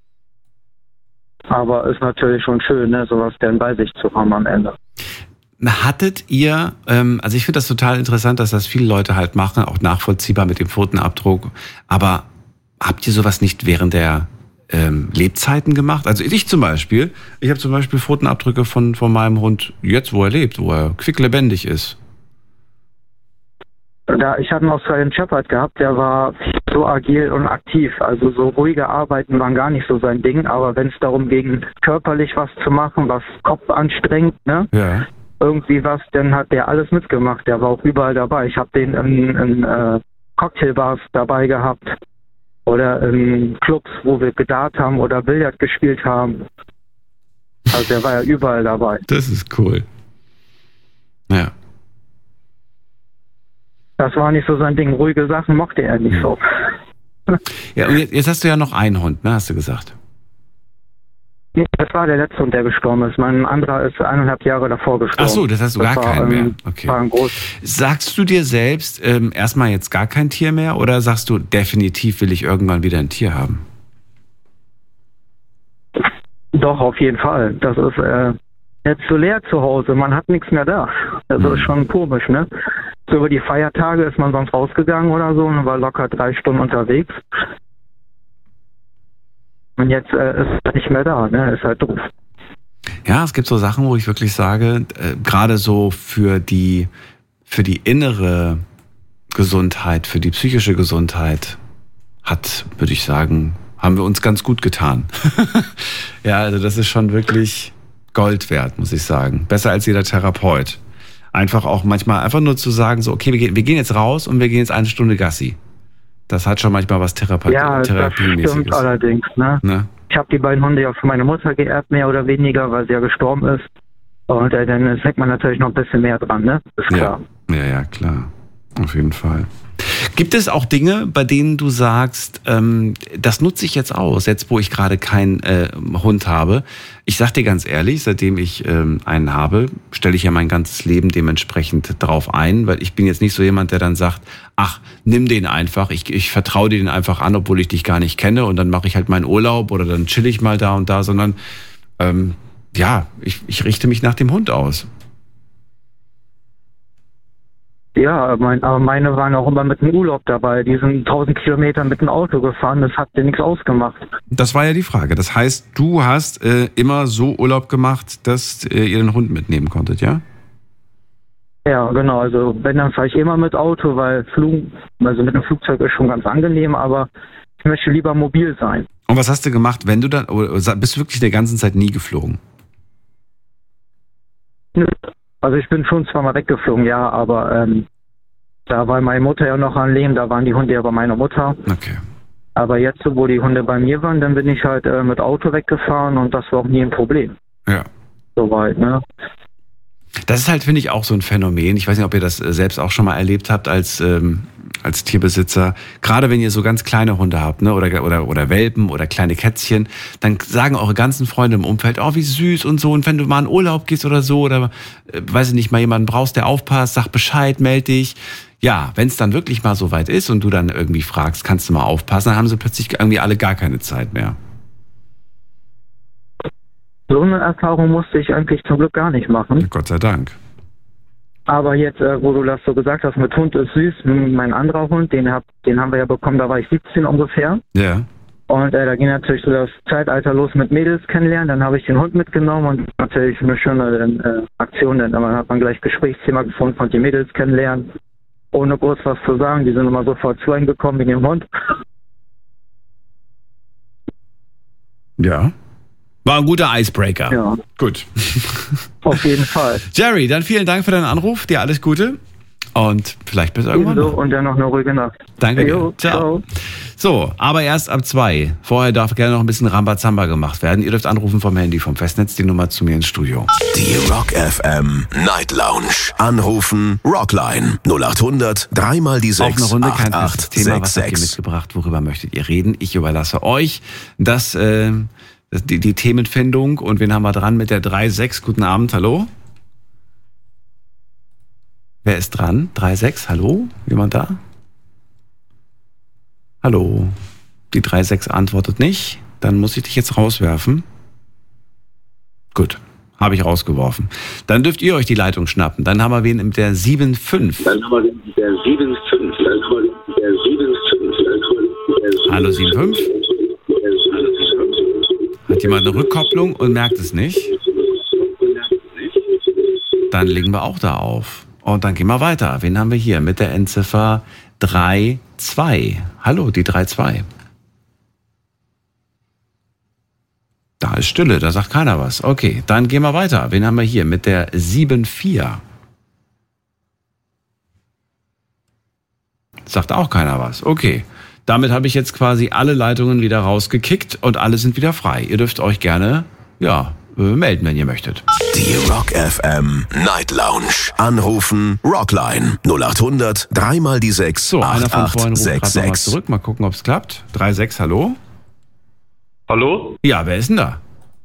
aber ist natürlich schon schön, ne, sowas dann bei sich zu haben am Ende. Hattet ihr, also ich finde das total interessant, dass das viele Leute halt machen, auch nachvollziehbar mit dem Pfotenabdruck, aber habt ihr sowas nicht während der Lebzeiten gemacht? Also ich zum Beispiel, ich habe zum Beispiel Pfotenabdrücke von meinem Hund jetzt, wo er lebt, wo er quicklebendig ist. Ich hatte einen Australian Shepherd gehabt, der war so agil und aktiv. Also so ruhige Arbeiten waren gar nicht so sein Ding, aber wenn es darum ging, körperlich was zu machen, was Kopf anstrengt, ne? Ja. Irgendwie was, dann hat der alles mitgemacht. Der war auch überall dabei. Ich habe den in Cocktailbars dabei gehabt oder in Clubs, wo wir gedarrt haben oder Billard gespielt haben. Also der war ja überall dabei. Das ist cool. Ja. Das war nicht so sein Ding. Ruhige Sachen mochte er nicht so. Ja, und jetzt hast du ja noch einen Hund, ne, hast du gesagt? Das war der letzte Hund, der gestorben ist. Mein anderer ist 1,5 Jahre davor gestorben. Ach so, das hast du gar keinen mehr. Okay. War ein Sagst du dir selbst erstmal jetzt gar kein Tier mehr oder sagst du, definitiv will ich irgendwann wieder ein Tier haben? Doch, auf jeden Fall. Das ist jetzt so leer zu Hause. Man hat nichts mehr da. Das ist schon komisch, ne? So über die Feiertage ist man sonst rausgegangen oder so und war locker 3 Stunden unterwegs. Und jetzt ist er nicht mehr da, ne? Ist halt doof. Ja, es gibt so Sachen, wo ich wirklich sage, gerade so für die innere Gesundheit, für die psychische Gesundheit würde ich sagen, haben wir uns ganz gut getan. Ja, also das ist schon wirklich Gold wert, muss ich sagen. Besser als jeder Therapeut. Einfach auch manchmal einfach nur zu sagen, so, okay, wir gehen jetzt raus und wir gehen jetzt 1 Stunde Gassi. Das hat schon manchmal was Therapiemäßiges. Ja, das stimmt allerdings, ne? Ich habe die beiden Hunde ja von meiner Mutter geerbt, mehr oder weniger, weil sie ja gestorben ist. Und dann hängt man natürlich noch ein bisschen mehr dran, ne? Ist klar. Ja, klar. Auf jeden Fall. Gibt es auch Dinge, bei denen du sagst, das nutze ich jetzt aus, jetzt wo ich gerade keinen Hund habe? Ich sag dir ganz ehrlich, seitdem ich einen habe, stelle ich ja mein ganzes Leben dementsprechend drauf ein, weil ich bin jetzt nicht so jemand, der dann sagt, ach, nimm den einfach, ich vertraue dir den einfach an, obwohl ich dich gar nicht kenne und dann mache ich halt meinen Urlaub oder dann chill ich mal da und da, sondern ich richte mich nach dem Hund aus. Ja, aber meine waren auch immer mit dem Urlaub dabei. Die sind 1000 Kilometer mit dem Auto gefahren. Das hat dir nichts ausgemacht. Das war ja die Frage. Das heißt, du hast immer so Urlaub gemacht, dass ihr den Hund mitnehmen konntet, ja? Ja, genau. Also wenn, dann fahre ich immer mit Auto, weil also mit dem Flugzeug ist schon ganz angenehm, aber ich möchte lieber mobil sein. Und was hast du gemacht, wenn du dann, bist du wirklich der ganzen Zeit nie geflogen? Nö. Also ich bin schon zweimal weggeflogen, ja, aber da war meine Mutter ja noch am Leben, da waren die Hunde ja bei meiner Mutter. Okay. Aber jetzt, wo die Hunde bei mir waren, dann bin ich halt mit Auto weggefahren und das war auch nie ein Problem. Ja. Soweit, ne? Das ist halt, finde ich, auch so ein Phänomen. Ich weiß nicht, ob ihr das selbst auch schon mal erlebt habt als als Tierbesitzer, gerade wenn ihr so ganz kleine Hunde habt, ne, oder Welpen oder kleine Kätzchen, dann sagen eure ganzen Freunde im Umfeld, oh, wie süß und so. Und wenn du mal in Urlaub gehst oder so, oder weiß ich nicht, mal jemanden brauchst, der aufpasst, sag Bescheid, meld dich. Ja, wenn es dann wirklich mal so weit ist und du dann irgendwie fragst, kannst du mal aufpassen, dann haben sie plötzlich irgendwie alle gar keine Zeit mehr. So eine Erfahrung musste ich eigentlich zum Glück gar nicht machen. Gott sei Dank. Aber jetzt, wo du das so gesagt hast, mit Hund ist süß, mein anderer Hund, den haben wir ja bekommen, da war ich 17 ungefähr. Ja. Und da ging natürlich so das Zeitalter los mit Mädels kennenlernen. Dann habe ich den Hund mitgenommen und natürlich eine schöne Aktion, denn dann hat man gleich Gesprächsthema gefunden, konnte die Mädels kennenlernen, ohne groß was zu sagen. Die sind immer sofort zu einem gekommen wegen dem Hund. Ja. War ein guter Icebreaker. Ja. Gut. Auf jeden Fall. Jerry, dann vielen Dank für deinen Anruf. Dir alles Gute. Und vielleicht bis irgendwann. Ebenso und dann noch eine ruhige Nacht. Danke dir. Jo, ciao. So, aber erst ab 2. Vorher darf gerne noch ein bisschen Rambazamba gemacht werden. Ihr dürft anrufen vom Handy, vom Festnetz, die Nummer zu mir ins Studio. Die Rock FM Night Lounge. Anrufen Rockline 0800 3 mal die 6 Auf eine Runde kein festes Thema. Was habt ihr 8866. mitgebracht? Worüber möchtet ihr reden? Ich überlasse euch die Themenfindung. Und wen haben wir dran mit der 3.6? Guten Abend, hallo? Wer ist dran? 3.6, hallo? Jemand da? Hallo? Die 3.6 antwortet nicht. Dann muss ich dich jetzt rauswerfen. Gut, habe ich rausgeworfen. Dann dürft ihr euch die Leitung schnappen. Dann haben wir wen mit der 7.5. Hallo 7.5? Hat jemand eine Rückkopplung und merkt es nicht? Dann legen wir auch da auf. Und dann gehen wir weiter. Wen haben wir hier mit der Endziffer 3.2? Hallo, die 3.2. Da ist Stille, da sagt keiner was. Okay, dann gehen wir weiter. Wen haben wir hier mit der 7.4? Sagt auch keiner was. Okay, damit habe ich jetzt quasi alle Leitungen wieder rausgekickt und alle sind wieder frei. Ihr dürft euch gerne, melden, wenn ihr möchtet. Die Rock FM Night Lounge. Anrufen Rockline 0800 3 mal die 6 So, einer von vorhin ruft gerade nochmal 8866. zurück. Mal gucken, ob es klappt. 3.6, hallo? Hallo? Ja, wer ist denn da?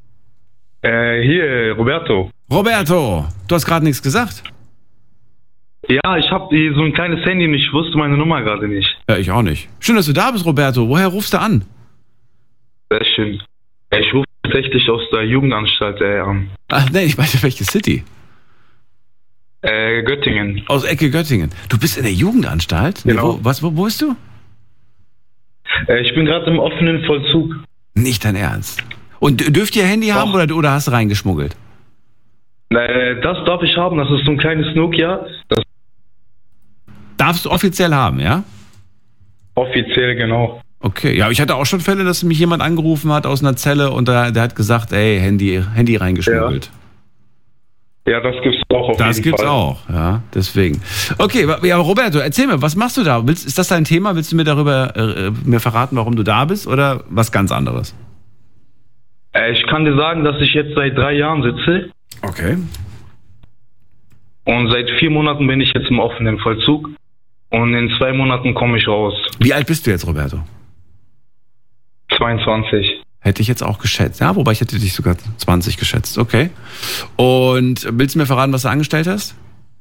Hier, Roberto. Roberto, du hast gerade nichts gesagt. Ja, ich habe so ein kleines Handy und ich wusste meine Nummer gerade nicht. Ja, ich auch nicht. Schön, dass du da bist, Roberto. Woher rufst du an? Sehr schön. Ich rufe tatsächlich aus der Jugendanstalt an. Ach nee, ich weiß ja, welche City. Göttingen. Aus Ecke Göttingen. Du bist in der Jugendanstalt? Genau. Nee, wo bist du? Ich bin gerade im offenen Vollzug. Nicht dein Ernst. Und dürft ihr Handy haben oder hast du reingeschmuggelt? Das darf ich haben. Das ist so ein kleines Nokia. Das Darfst du offiziell haben, ja? offiziell, genau. Okay, ja, ich hatte auch schon Fälle, dass mich jemand angerufen hat aus einer Zelle und der hat gesagt, ey, Handy reingeschmuggelt. Ja, das gibt's auch auf jeden Fall. Das gibt's auch, ja, deswegen. Okay, ja, Roberto, erzähl mir, was machst du da? Ist das dein Thema? Willst du mir darüber mir verraten, warum du da bist oder was ganz anderes? Ich kann dir sagen, dass ich jetzt seit 3 Jahren sitze. Okay. Und seit 4 Monaten bin ich jetzt im offenen Vollzug. Und in 2 Monaten komme ich raus. Wie alt bist du jetzt, Roberto? 22. Hätte ich jetzt auch geschätzt. Ja, wobei ich hätte dich sogar 20 geschätzt. Okay. Und willst du mir verraten, was du angestellt hast?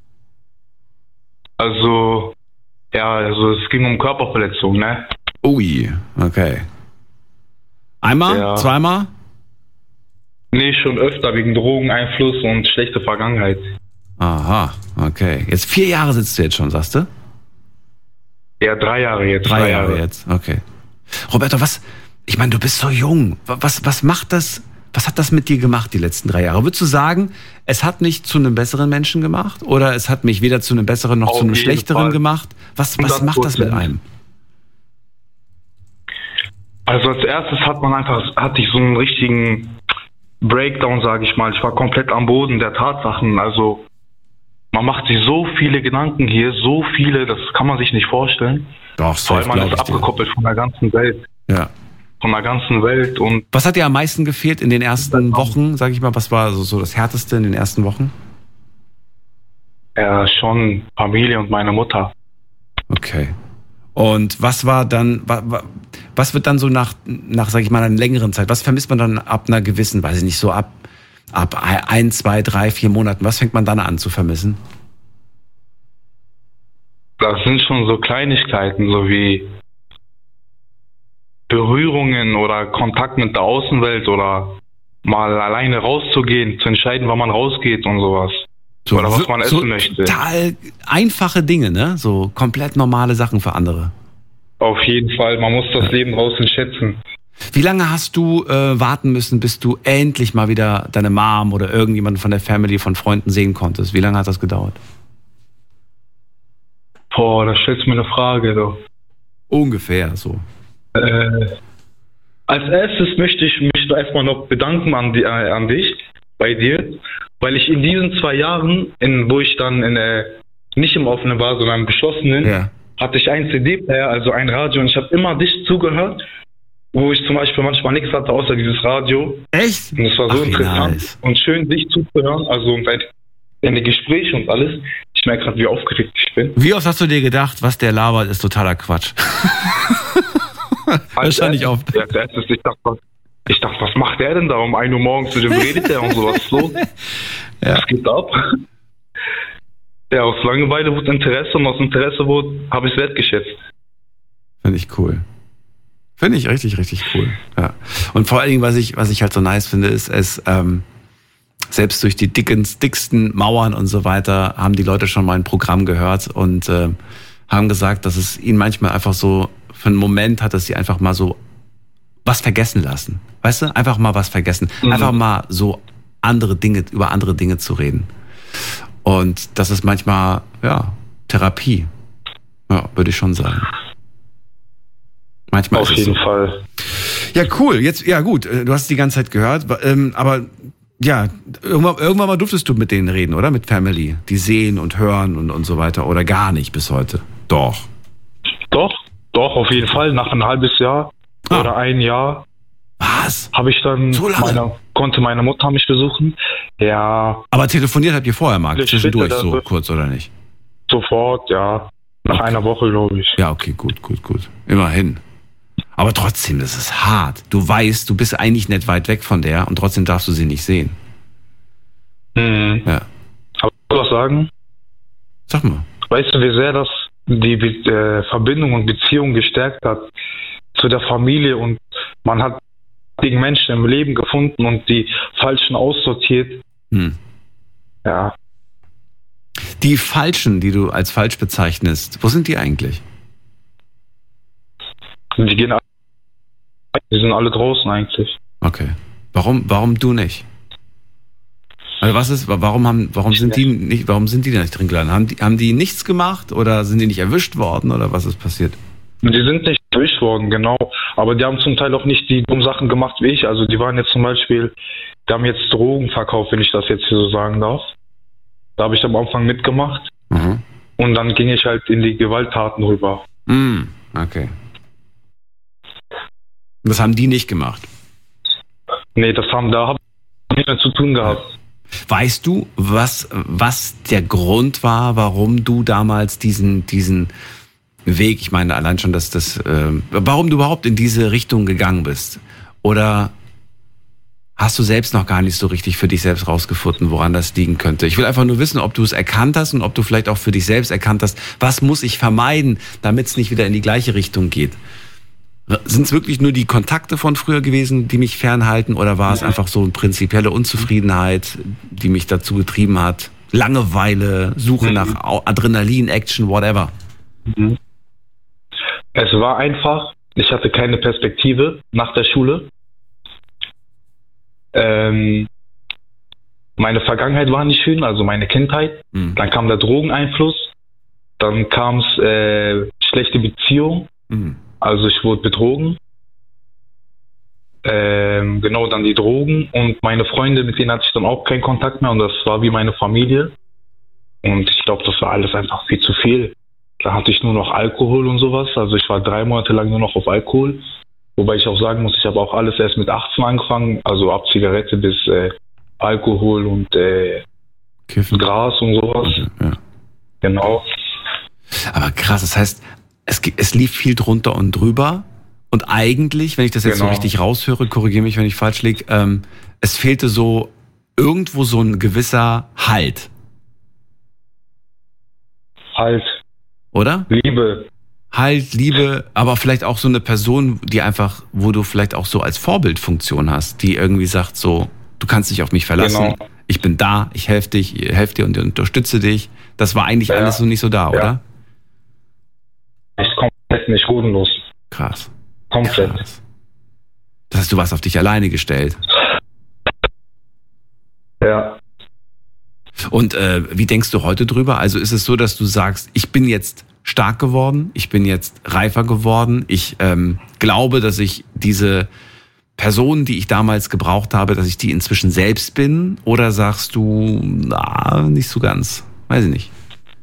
Also es ging um Körperverletzung, ne? Ui, okay. Einmal? Ja. Zweimal? Nee, schon öfter wegen Drogeneinfluss und schlechte Vergangenheit. Aha, okay. Jetzt 4 Jahre sitzt du jetzt schon, sagst du? Ja, 3 Jahre jetzt. 3 Jahre jetzt, okay. Roberto, ich meine, du bist so jung. Was macht das, was hat das mit dir gemacht die letzten 3 Jahre? Würdest du sagen, es hat mich zu einem besseren Menschen gemacht? Oder es hat mich weder zu einem besseren noch Auf zu einem jeden schlechteren Fall. gemacht? Was macht das mit einem? Also als erstes hatte ich so einen richtigen Breakdown, sage ich mal. Ich war komplett am Boden der Tatsachen. Also man macht sich so viele Gedanken hier, so viele, das kann man sich nicht vorstellen. Doch, Vor allem man ist abgekoppelt von der ganzen Welt. Ja. Von der ganzen Welt. Und Was hat dir am meisten gefehlt in den ersten Wochen, sag ich mal? Was war so das Härteste in den ersten Wochen? ja, schon Familie und meine Mutter. Okay. Und was war dann, was wird dann so nach, sag ich mal, einer längeren Zeit, was vermisst man dann ab einer gewissen, weiß ich nicht, so ab 1, 2, 3, 4 Monaten, was fängt man dann an zu vermissen? Das sind schon so Kleinigkeiten, so wie Berührungen oder Kontakt mit der Außenwelt oder mal alleine rauszugehen, zu entscheiden, wann man rausgeht und sowas. So, oder was man essen möchte. Total einfache Dinge, ne? So komplett normale Sachen für andere. Auf jeden Fall, man muss das Leben draußen schätzen. Wie lange hast du warten müssen, bis du endlich mal wieder deine Mom oder irgendjemanden von der Family, von Freunden sehen konntest? Wie lange hat das gedauert? Boah, da stellst du mir eine Frage, doch. Ungefähr so. Als erstes möchte ich mich erstmal noch bedanken an dich, bei dir, weil ich in diesen 2 Jahren, wo ich dann nicht im Offenen war, sondern im Geschlossenen, hatte ich einen CD-Player, also ein Radio, und ich habe immer dich zugehört, wo ich zum Beispiel manchmal nichts hatte, außer dieses Radio. Echt? Und es war so interessant und schön, dich zuzuhören, also in die Gespräche und alles. Ich merke gerade, wie aufgeregt ich bin. Wie oft hast du dir gedacht, was der labert, ist totaler Quatsch? Wahrscheinlich oft. Ja, ich dachte, was macht der denn da um 1 Uhr morgens, mit dem redet der und sowas so? Ja. Was geht ab? Ja, aus Langeweile wurde Interesse und aus Interesse habe ich es wertgeschätzt. Finde ich cool. Finde ich richtig, richtig cool. Ja. Und vor allen Dingen, was ich halt so nice finde, ist, selbst durch die dicksten Mauern und so weiter haben die Leute schon mal ein Programm gehört und haben gesagt, dass es ihnen manchmal einfach so für einen Moment hat, dass sie einfach mal so was vergessen lassen. Weißt du? Einfach mal was vergessen. Einfach mal so über andere Dinge zu reden. Und das ist manchmal, ja, Therapie. Ja, würde ich schon sagen. Manchmal auf jeden Fall. Ja, cool. Jetzt, ja gut, du hast es die ganze Zeit gehört, aber ja, irgendwann mal durftest du mit denen reden, oder? Mit Family. Die sehen und hören und so weiter. Oder gar nicht bis heute? Doch, auf jeden Fall. Nach ein halbes Jahr oder 1 Jahr. Was? Habe ich dann konnte meine Mutter mich besuchen. Ja. Aber telefoniert habt ihr vorher mal zwischendurch so kurz, oder nicht? Sofort, ja. Nach einer Woche, glaube ich. Ja, okay, gut. Immerhin. Aber trotzdem, das ist hart. Du weißt, du bist eigentlich nicht weit weg von der und trotzdem darfst du sie nicht sehen. Mhm. Ja. Aber ich muss was sagen? Sag mal. Weißt du, wie sehr das die Verbindung und Beziehung gestärkt hat zu der Familie und man hat die Menschen im Leben gefunden und die Falschen aussortiert. Ja. Die Falschen, die du als falsch bezeichnest, wo sind die eigentlich? Die sind alle draußen eigentlich. Okay. Warum du nicht? Also warum sind die da nicht drin gelandet? Haben die nichts gemacht oder sind die nicht erwischt worden oder was ist passiert? Die sind nicht erwischt worden, genau. Aber die haben zum Teil auch nicht die dummen Sachen gemacht wie ich. Also die waren jetzt zum Beispiel, die haben jetzt Drogen verkauft, wenn ich das jetzt hier so sagen darf. Da habe ich am Anfang mitgemacht. Und dann ging ich halt in die Gewalttaten rüber. Okay. Das haben die nicht gemacht? Nee, da habe ich nichts mehr zu tun gehabt. Weißt du, was der Grund war, warum du damals diesen Weg, ich meine allein schon, warum du überhaupt in diese Richtung gegangen bist? Oder hast du selbst noch gar nicht so richtig für dich selbst rausgefunden, woran das liegen könnte? Ich will einfach nur wissen, ob du es erkannt hast und ob du vielleicht auch für dich selbst erkannt hast, was muss ich vermeiden, damit es nicht wieder in die gleiche Richtung geht? Sind es wirklich nur die Kontakte von früher gewesen, die mich fernhalten, oder war es einfach so eine prinzipielle Unzufriedenheit, die mich dazu getrieben hat? Langeweile, Suche nach Adrenalin, Action, whatever. Es war einfach, ich hatte keine Perspektive nach der Schule. Meine Vergangenheit war nicht schön, also meine Kindheit. Dann kam der Drogeneinfluss, dann kam es schlechte Beziehung. Also ich wurde betrogen. Genau, dann die Drogen und meine Freunde, mit denen hatte ich dann auch keinen Kontakt mehr und das war wie meine Familie. Und ich glaube, das war alles einfach viel zu viel. Da hatte ich nur noch Alkohol und sowas. Also ich war 3 Monate lang nur noch auf Alkohol. Wobei ich auch sagen muss, ich habe auch alles erst mit 18 angefangen. Also ab Zigarette bis Alkohol und Kiffen. Gras und sowas. Ja. Genau. Aber krass, das heißt, es lief viel drunter und drüber. Und eigentlich, wenn ich das jetzt so richtig raushöre, korrigiere mich, wenn ich falsch liege, es fehlte so irgendwo so ein gewisser Halt. Halt. Oder? Liebe. Halt, Liebe, aber vielleicht auch so eine Person, die einfach, wo du vielleicht auch so als Vorbildfunktion hast, die irgendwie sagt so, du kannst dich auf mich verlassen, ich bin da, ich helfe dir und unterstütze dich. Das war eigentlich alles so nicht so da, oder? Ich komplett nicht bodenlos. Krass. Komplett. Krass. Das heißt, du warst auf dich alleine gestellt. Ja. Und wie denkst du heute drüber? Also ist es so, dass du sagst, ich bin jetzt stark geworden, ich bin jetzt reifer geworden, ich glaube, dass ich diese Person, die ich damals gebraucht habe, dass ich die inzwischen selbst bin? Oder sagst du, na, nicht so ganz? Weiß ich nicht.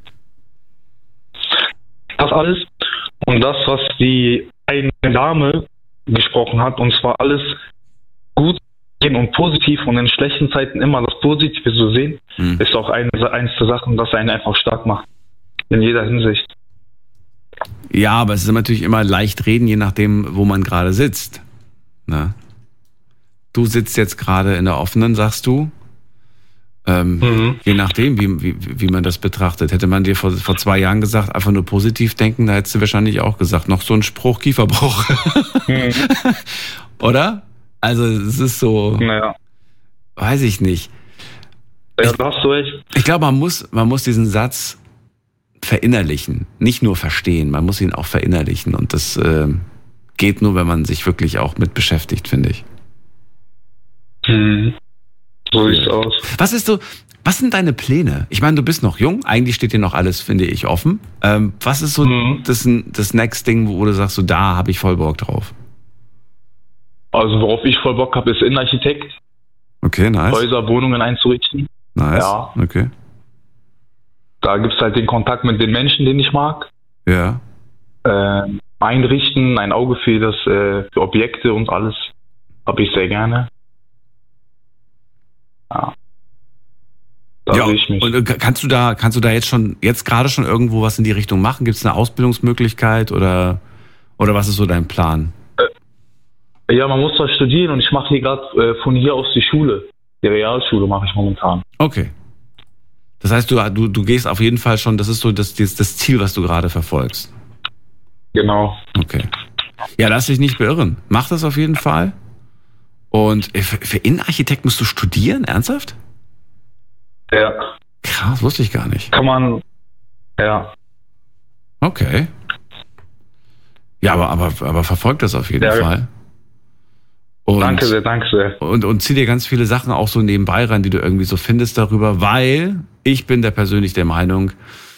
Das alles und das, was die eine Dame gesprochen hat, und zwar alles gut und positiv und in schlechten Zeiten immer das Positive zu sehen, ist auch eines der Sachen, das einen einfach stark macht. In jeder Hinsicht. Ja, aber es ist natürlich immer leicht reden, je nachdem, wo man gerade sitzt. Na? Du sitzt jetzt gerade in der offenen, sagst du? Je nachdem, wie man das betrachtet. Hätte man dir vor 2 Jahren gesagt, einfach nur positiv denken, da hättest du wahrscheinlich auch gesagt, noch so ein Spruch, Kieferbruch. Oder? Also es ist so, weiß ich nicht. Ja, da hast du recht. Ich glaube, man muss diesen Satz verinnerlichen. Nicht nur verstehen, man muss ihn auch verinnerlichen. Und das geht nur, wenn man sich wirklich auch mit beschäftigt, finde ich. So sieht's aus. Was sind deine Pläne? Ich meine, du bist noch jung, eigentlich steht dir noch alles, finde ich, offen. Was ist so das Next Ding, wo du sagst, so da habe ich voll Bock drauf? Also worauf ich voll Bock habe, ist Innenarchitekt. Okay, nice. Häuser, Wohnungen einzurichten. Nice, ja. Okay. Da gibt's halt den Kontakt mit den Menschen, den ich mag. Ja. Einrichten, ein Auge für Objekte und alles habe ich sehr gerne. Ja. Da sehe ich mich. Und kannst du da jetzt gerade schon irgendwo was in die Richtung machen? Gibt es eine Ausbildungsmöglichkeit oder was ist so dein Plan? Ja, man muss zwar studieren und ich mache hier gerade von hier aus die Schule. Die Realschule mache ich momentan. Okay. Das heißt, du gehst auf jeden Fall schon, das ist so das Ziel, was du gerade verfolgst. Genau. Okay. Ja, lass dich nicht beirren. Mach das auf jeden Fall. Und für Innenarchitekt musst du studieren? Ernsthaft? Ja. Krass, wusste ich gar nicht. Kann man, ja. Okay. Ja, aber verfolg das auf jeden Fall. Und, danke sehr. Und zieh dir ganz viele Sachen auch so nebenbei rein, die du irgendwie so findest darüber, weil ich bin persönlich der Meinung,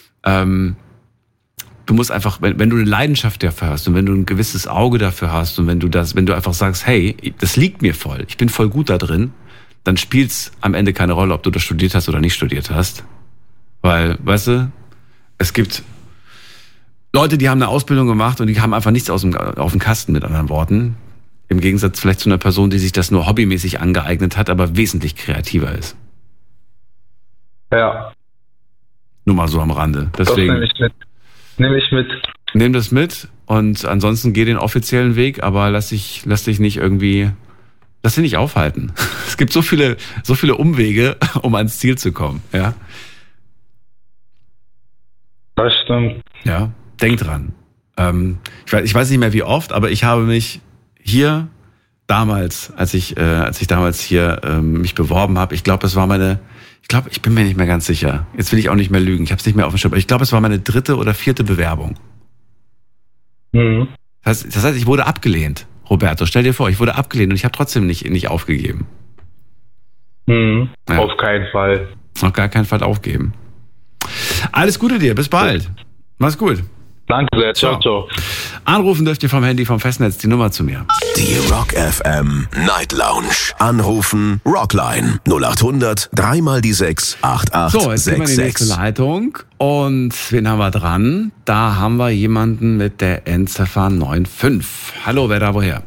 du musst einfach, wenn du eine Leidenschaft dafür hast und wenn du ein gewisses Auge dafür hast und wenn du einfach sagst, hey, das liegt mir voll, ich bin voll gut da drin, dann spielt's am Ende keine Rolle, ob du das studiert hast oder nicht studiert hast. Weil, weißt du, es gibt Leute, die haben eine Ausbildung gemacht und die haben einfach nichts auf dem Kasten, mit anderen Worten. Im Gegensatz vielleicht zu einer Person, die sich das nur hobbymäßig angeeignet hat, aber wesentlich kreativer ist. Ja. Nur mal so am Rande. Deswegen nehme ich mit. Nimm das mit und ansonsten geh den offiziellen Weg, aber lass dich nicht aufhalten. Es gibt so viele Umwege, um ans Ziel zu kommen. Ja. Das stimmt. Ja, denk dran. Ich weiß nicht mehr wie oft, aber ich habe mich hier damals, als ich damals hier mich beworben habe, ich bin mir nicht mehr ganz sicher. Jetzt will ich auch nicht mehr lügen. Ich habe es nicht mehr auf dem Schirm. Aber ich glaube, es war meine 3. oder 4. Bewerbung. Das heißt, ich wurde abgelehnt. Roberto, stell dir vor, ich wurde abgelehnt und ich habe trotzdem nicht aufgegeben. Ja. Auf keinen Fall. Auf gar keinen Fall aufgeben. Alles Gute dir, bis bald. Mach's gut. Danke sehr, ciao. Anrufen dürft ihr vom Handy, vom Festnetz, die Nummer zu mir. Die Rock FM Night Lounge. Anrufen, Rockline 0800 3x6 8866. So, jetzt gehen wir in die nächste Leitung. Und wen haben wir dran? Da haben wir jemanden mit der Endziffer 95. Hallo, wer da woher?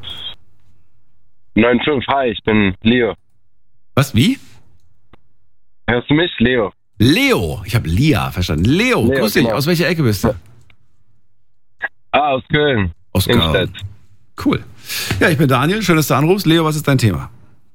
95, hi, ich bin Leo. Was, wie? Hörst du mich? Leo. Leo, ich habe Lia verstanden. Leo, grüß dich. Genau. Aus welcher Ecke bist du? Aus Köln. Aus Köln. Ingstedt. Cool. Ja, ich bin Daniel. Schön, dass du anrufst. Leo, was ist dein Thema?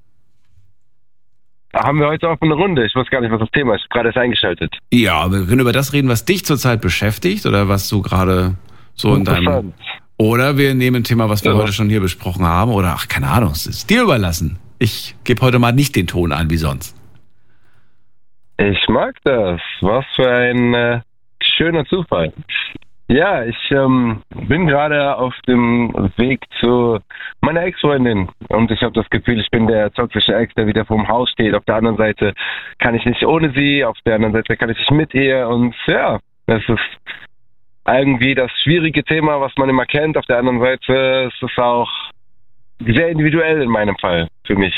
Haben wir heute auch eine Runde? Ich weiß gar nicht, was das Thema ist. Ich habe gerade erst eingeschaltet. Ja, wir können über das reden, was dich zurzeit beschäftigt oder was du gerade so in deinem... Oder wir nehmen ein Thema, was wir heute schon hier besprochen haben. Oder, ach, keine Ahnung, es ist dir überlassen. Ich gebe heute mal nicht den Ton an wie sonst. Ich mag das. Was für ein schöner Zufall. Ja, ich bin gerade auf dem Weg zu meiner Ex-Freundin und ich habe das Gefühl, ich bin der toxische Ex, der wieder vorm Haus steht. Auf der anderen Seite kann ich nicht ohne sie, auf der anderen Seite kann ich nicht mit ihr und ja, das ist irgendwie das schwierige Thema, was man immer kennt. Auf der anderen Seite ist es auch sehr individuell in meinem Fall für mich.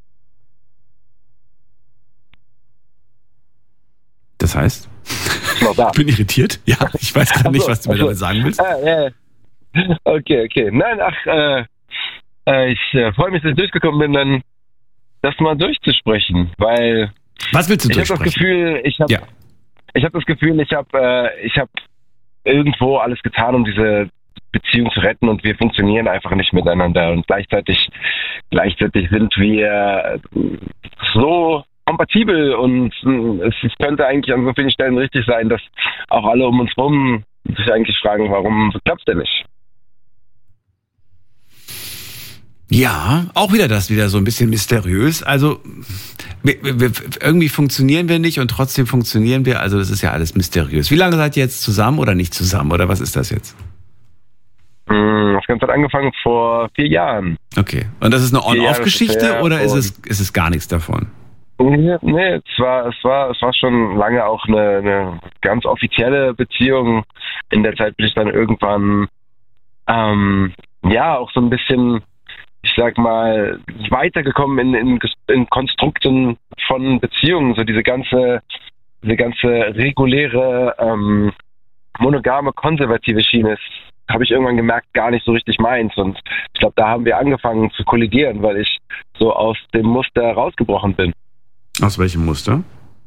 Das heißt? Ich bin irritiert. Ja, ich weiß gerade nicht, was du mir damit sagen willst. Okay. Nein, ich freue mich, dass ich durchgekommen bin, dann das mal durchzusprechen, weil was willst du ich habe das Gefühl, ich habe irgendwo alles getan, um diese Beziehung zu retten und wir funktionieren einfach nicht miteinander und gleichzeitig sind wir so kompatibel und es könnte eigentlich an so vielen Stellen richtig sein, dass auch alle um uns rum sich eigentlich fragen, warum klappt es denn nicht? Ja, auch wieder so ein bisschen mysteriös. Also wir irgendwie funktionieren wir nicht und trotzdem funktionieren wir. Also das ist ja alles mysteriös. Wie lange seid ihr jetzt zusammen oder nicht zusammen oder was ist das jetzt? Das Ganze hat angefangen vor 4 Jahren. Okay. Und das ist eine On-Off-Geschichte oder ist es gar nichts davon? Nee, es war schon lange auch eine ganz offizielle Beziehung. In der Zeit bin ich dann irgendwann auch so ein bisschen, ich sag mal, weitergekommen in Konstrukten von Beziehungen. So diese ganze reguläre monogame konservative Schiene ist, habe ich irgendwann gemerkt, gar nicht so richtig meins. Und ich glaube, da haben wir angefangen zu kollidieren, weil ich so aus dem Muster rausgebrochen bin. Aus welchem Muster?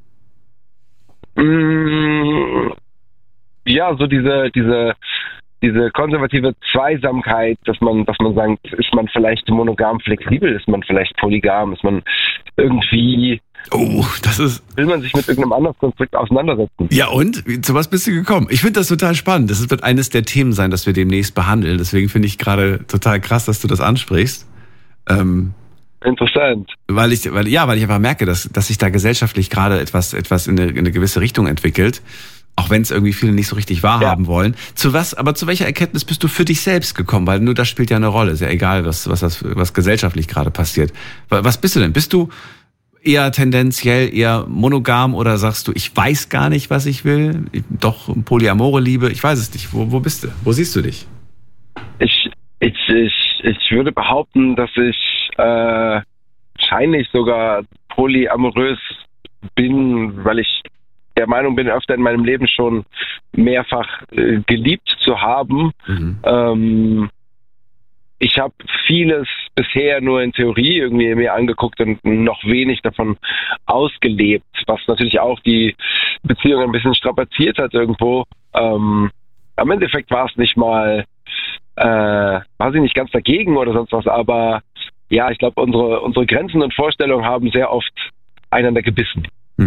Ja, so diese konservative Zweisamkeit, dass man sagt, ist man vielleicht monogam flexibel, ist man vielleicht polygam, ist man irgendwie... will man sich mit irgendeinem anderen Konstrukt auseinandersetzen. Ja und? Zu was bist du gekommen? Ich finde das total spannend. Das wird eines der Themen sein, das wir demnächst behandeln. Deswegen finde ich gerade total krass, dass du das ansprichst. Interessant. Weil ich einfach merke, dass sich da gesellschaftlich gerade etwas in eine gewisse Richtung entwickelt. Auch wenn es irgendwie viele nicht so richtig wahrhaben wollen. Zu welcher Erkenntnis bist du für dich selbst gekommen? Weil nur das spielt ja eine Rolle. Ist ja egal, was gesellschaftlich gerade passiert. Was bist du denn? Bist du eher tendenziell eher monogam oder sagst du, ich weiß gar nicht, was ich will? Doch polyamore Liebe? Ich weiß es nicht. Wo bist du? Wo siehst du dich? Ich würde behaupten, dass ich wahrscheinlich sogar polyamorös bin, weil ich der Meinung bin, öfter in meinem Leben schon mehrfach geliebt zu haben. Ich habe vieles bisher nur in Theorie irgendwie mir angeguckt und noch wenig davon ausgelebt, was natürlich auch die Beziehung ein bisschen strapaziert hat irgendwo. Am Endeffekt war es nicht mal, war sie nicht ganz dagegen oder sonst was, aber ja, ich glaube, unsere Grenzen und Vorstellungen haben sehr oft einander gebissen.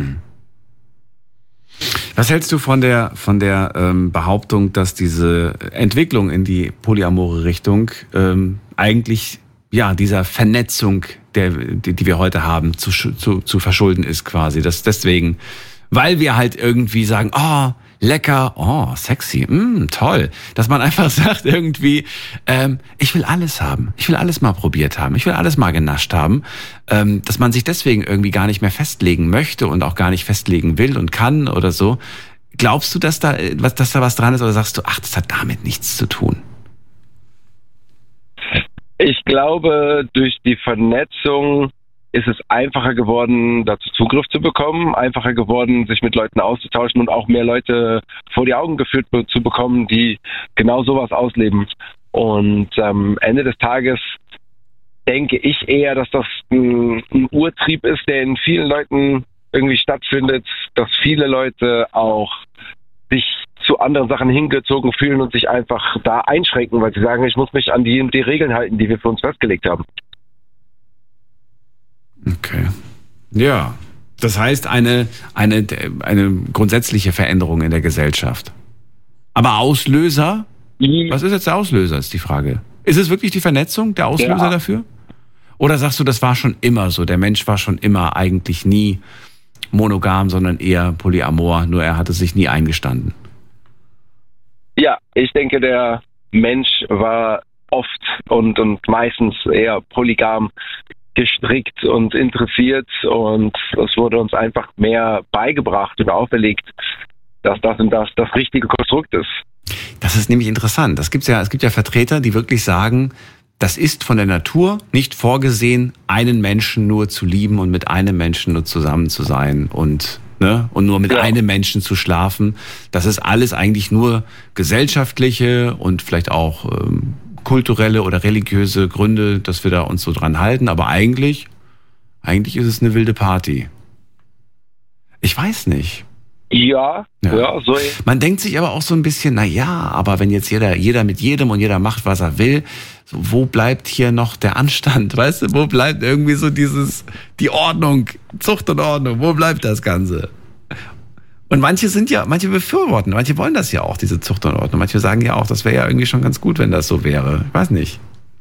Was hältst du von der Behauptung, dass diese Entwicklung in die polyamore Richtung eigentlich dieser Vernetzung, die wir heute haben, zu verschulden ist quasi? Dass deswegen, weil wir halt irgendwie sagen, oh, lecker, oh, sexy, toll, dass man einfach sagt irgendwie, ich will alles haben, ich will alles mal probiert haben, ich will alles mal genascht haben, dass man sich deswegen irgendwie gar nicht mehr festlegen möchte und auch gar nicht festlegen will und kann oder so. Glaubst du, dass da was dran ist oder sagst du, ach, das hat damit nichts zu tun? Ich glaube, durch die Vernetzung ist es einfacher geworden, dazu Zugriff zu bekommen, einfacher geworden, sich mit Leuten auszutauschen und auch mehr Leute vor die Augen geführt zu bekommen, die genau sowas ausleben. Und am Ende des Tages denke ich eher, dass das ein Urtrieb ist, der in vielen Leuten irgendwie stattfindet, dass viele Leute auch sich zu anderen Sachen hingezogen fühlen und sich einfach da einschränken, weil sie sagen, ich muss mich an die Regeln halten, die wir für uns festgelegt haben. Okay. Ja, das heißt eine grundsätzliche Veränderung in der Gesellschaft. Aber Auslöser? Was ist jetzt der Auslöser, ist die Frage. Ist es wirklich die Vernetzung, der Auslöser dafür? Oder sagst du, das war schon immer so? Der Mensch war schon immer eigentlich nie monogam, sondern eher polyamor, nur er hatte sich nie eingestanden. Ja, ich denke, der Mensch war oft und meistens eher polygam gestrickt und interessiert, und es wurde uns einfach mehr beigebracht und auferlegt, dass das und das richtige Konstrukt ist. Das ist nämlich interessant. Es gibt ja Vertreter, die wirklich sagen, das ist von der Natur nicht vorgesehen, einen Menschen nur zu lieben und mit einem Menschen nur zusammen zu sein und nur mit einem Menschen zu schlafen. Das ist alles eigentlich nur gesellschaftliche und vielleicht auch kulturelle oder religiöse Gründe, dass wir da uns so dran halten. Aber eigentlich ist es eine wilde Party. Ich weiß nicht. Ja, so. Man denkt sich aber auch so ein bisschen, aber wenn jetzt jeder mit jedem und jeder macht, was er will, so, wo bleibt hier noch der Anstand? Weißt du, wo bleibt irgendwie so die Ordnung, Zucht und Ordnung, wo bleibt das Ganze? Und manche befürworten, manche wollen das ja auch, diese Zucht und Ordnung. Manche sagen ja auch, das wäre ja irgendwie schon ganz gut, wenn das so wäre. Ich weiß nicht.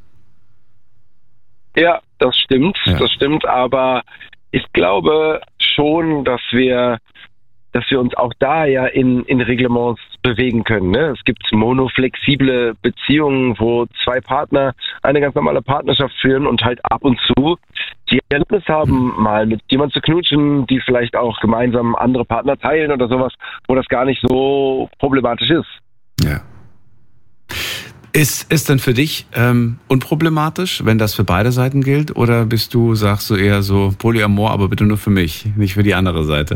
Ja, das stimmt, aber ich glaube schon, dass wir uns auch da ja in Reglements bewegen können. Ne? Es gibt monoflexible Beziehungen, wo zwei Partner eine ganz normale Partnerschaft führen und halt ab und zu die Erlaubnis haben, mal mit jemandem zu knutschen, die vielleicht auch gemeinsam andere Partner teilen oder sowas, wo das gar nicht so problematisch ist. Ja. Ist denn für dich unproblematisch, wenn das für beide Seiten gilt? Oder sagst du eher so Polyamor, aber bitte nur für mich, nicht für die andere Seite?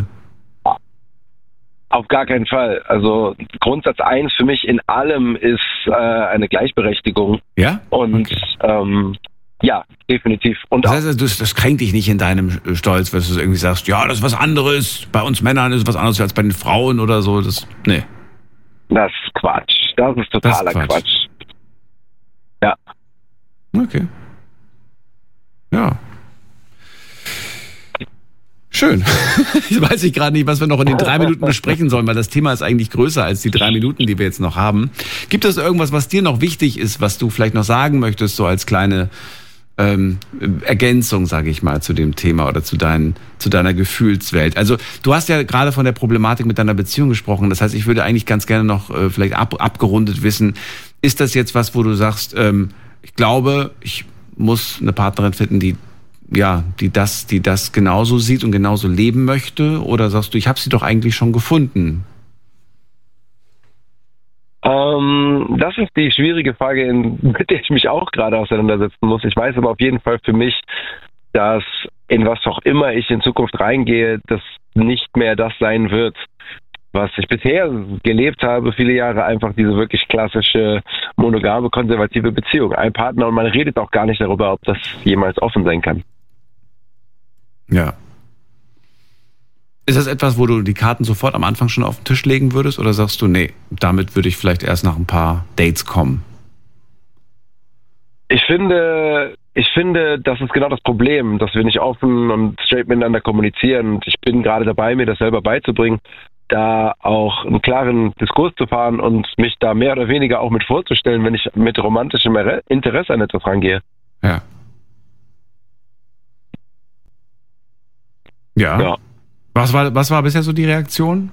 Auf gar keinen Fall. Also Grundsatz 1 für mich in allem ist eine Gleichberechtigung. Ja? Und ja, definitiv. Und das heißt, das kränkt dich nicht in deinem Stolz, wenn du irgendwie sagst, ja, das ist was anderes, bei uns Männern ist was anderes als bei den Frauen oder so. Nee. Das ist Quatsch. Das ist totaler Quatsch. Ja. Okay. Ja. Schön. Jetzt weiß ich gerade nicht, was wir noch in den 3 Minuten besprechen sollen, weil das Thema ist eigentlich größer als die 3 Minuten, die wir jetzt noch haben. Gibt es irgendwas, was dir noch wichtig ist, was du vielleicht noch sagen möchtest, so als kleine Ergänzung, sage ich mal, zu dem Thema oder zu deiner Gefühlswelt? Also du hast ja gerade von der Problematik mit deiner Beziehung gesprochen. Das heißt, ich würde eigentlich ganz gerne noch vielleicht abgerundet wissen, ist das jetzt was, wo du sagst, ich glaube, ich muss eine Partnerin finden, die das genauso sieht und genauso leben möchte? Oder sagst du, ich habe sie doch eigentlich schon gefunden? Das ist die schwierige Frage, mit der ich mich auch gerade auseinandersetzen muss. Ich weiß aber auf jeden Fall für mich, dass in was auch immer ich in Zukunft reingehe, das nicht mehr das sein wird, was ich bisher gelebt habe, viele Jahre, einfach diese wirklich klassische, monogame, konservative Beziehung. Ein Partner, und man redet auch gar nicht darüber, ob das jemals offen sein kann. Ja. Ist das etwas, wo du die Karten sofort am Anfang schon auf den Tisch legen würdest, oder sagst du, nee, damit würde ich vielleicht erst nach ein paar Dates kommen? Ich finde, das ist genau das Problem, dass wir nicht offen und straight miteinander kommunizieren. Und ich bin gerade dabei, mir das selber beizubringen, da auch einen klaren Diskurs zu fahren und mich da mehr oder weniger auch mit vorzustellen, wenn ich mit romantischem Interesse an etwas rangehe. Ja. Ja. Was war bisher so die Reaktion?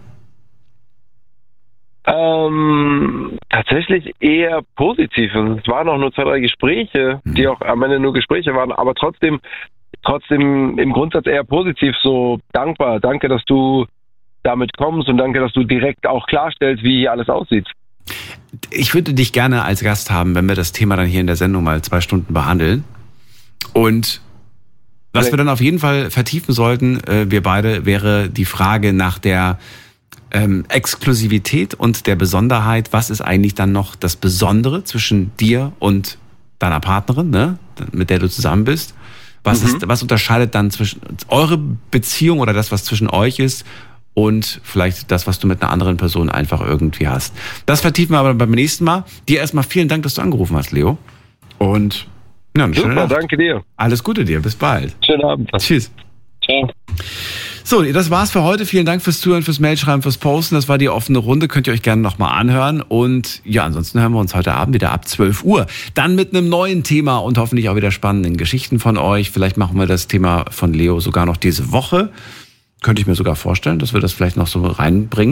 Tatsächlich eher positiv. Es waren auch nur 2, 3 Gespräche, die auch am Ende nur Gespräche waren, aber trotzdem im Grundsatz eher positiv, so dankbar. Danke, dass du damit kommst, und danke, dass du direkt auch klarstellst, wie hier alles aussieht. Ich würde dich gerne als Gast haben, wenn wir das Thema dann hier in der Sendung mal 2 Stunden behandeln. Und was wir dann auf jeden Fall vertiefen sollten, wir beide, wäre die Frage nach der Exklusivität und der Besonderheit. Was ist eigentlich dann noch das Besondere zwischen dir und deiner Partnerin, ne, mit der du zusammen bist? Was unterscheidet dann zwischen eure Beziehung oder das, was zwischen euch ist, und vielleicht das, was du mit einer anderen Person einfach irgendwie hast. Das vertiefen wir aber beim nächsten Mal. Dir erstmal vielen Dank, dass du angerufen hast, Leo. Und ja, super, danke dir. Alles Gute dir, bis bald. Schönen Abend. Tschüss. Ciao. So, das war's für heute. Vielen Dank fürs Zuhören, fürs Mailschreiben, fürs Posten. Das war die offene Runde. Könnt ihr euch gerne nochmal anhören. Und ja, ansonsten hören wir uns heute Abend wieder ab 12 Uhr. Dann mit einem neuen Thema und hoffentlich auch wieder spannenden Geschichten von euch. Vielleicht machen wir das Thema von Leo sogar noch diese Woche. Könnte ich mir sogar vorstellen, dass wir das vielleicht noch so reinbringen.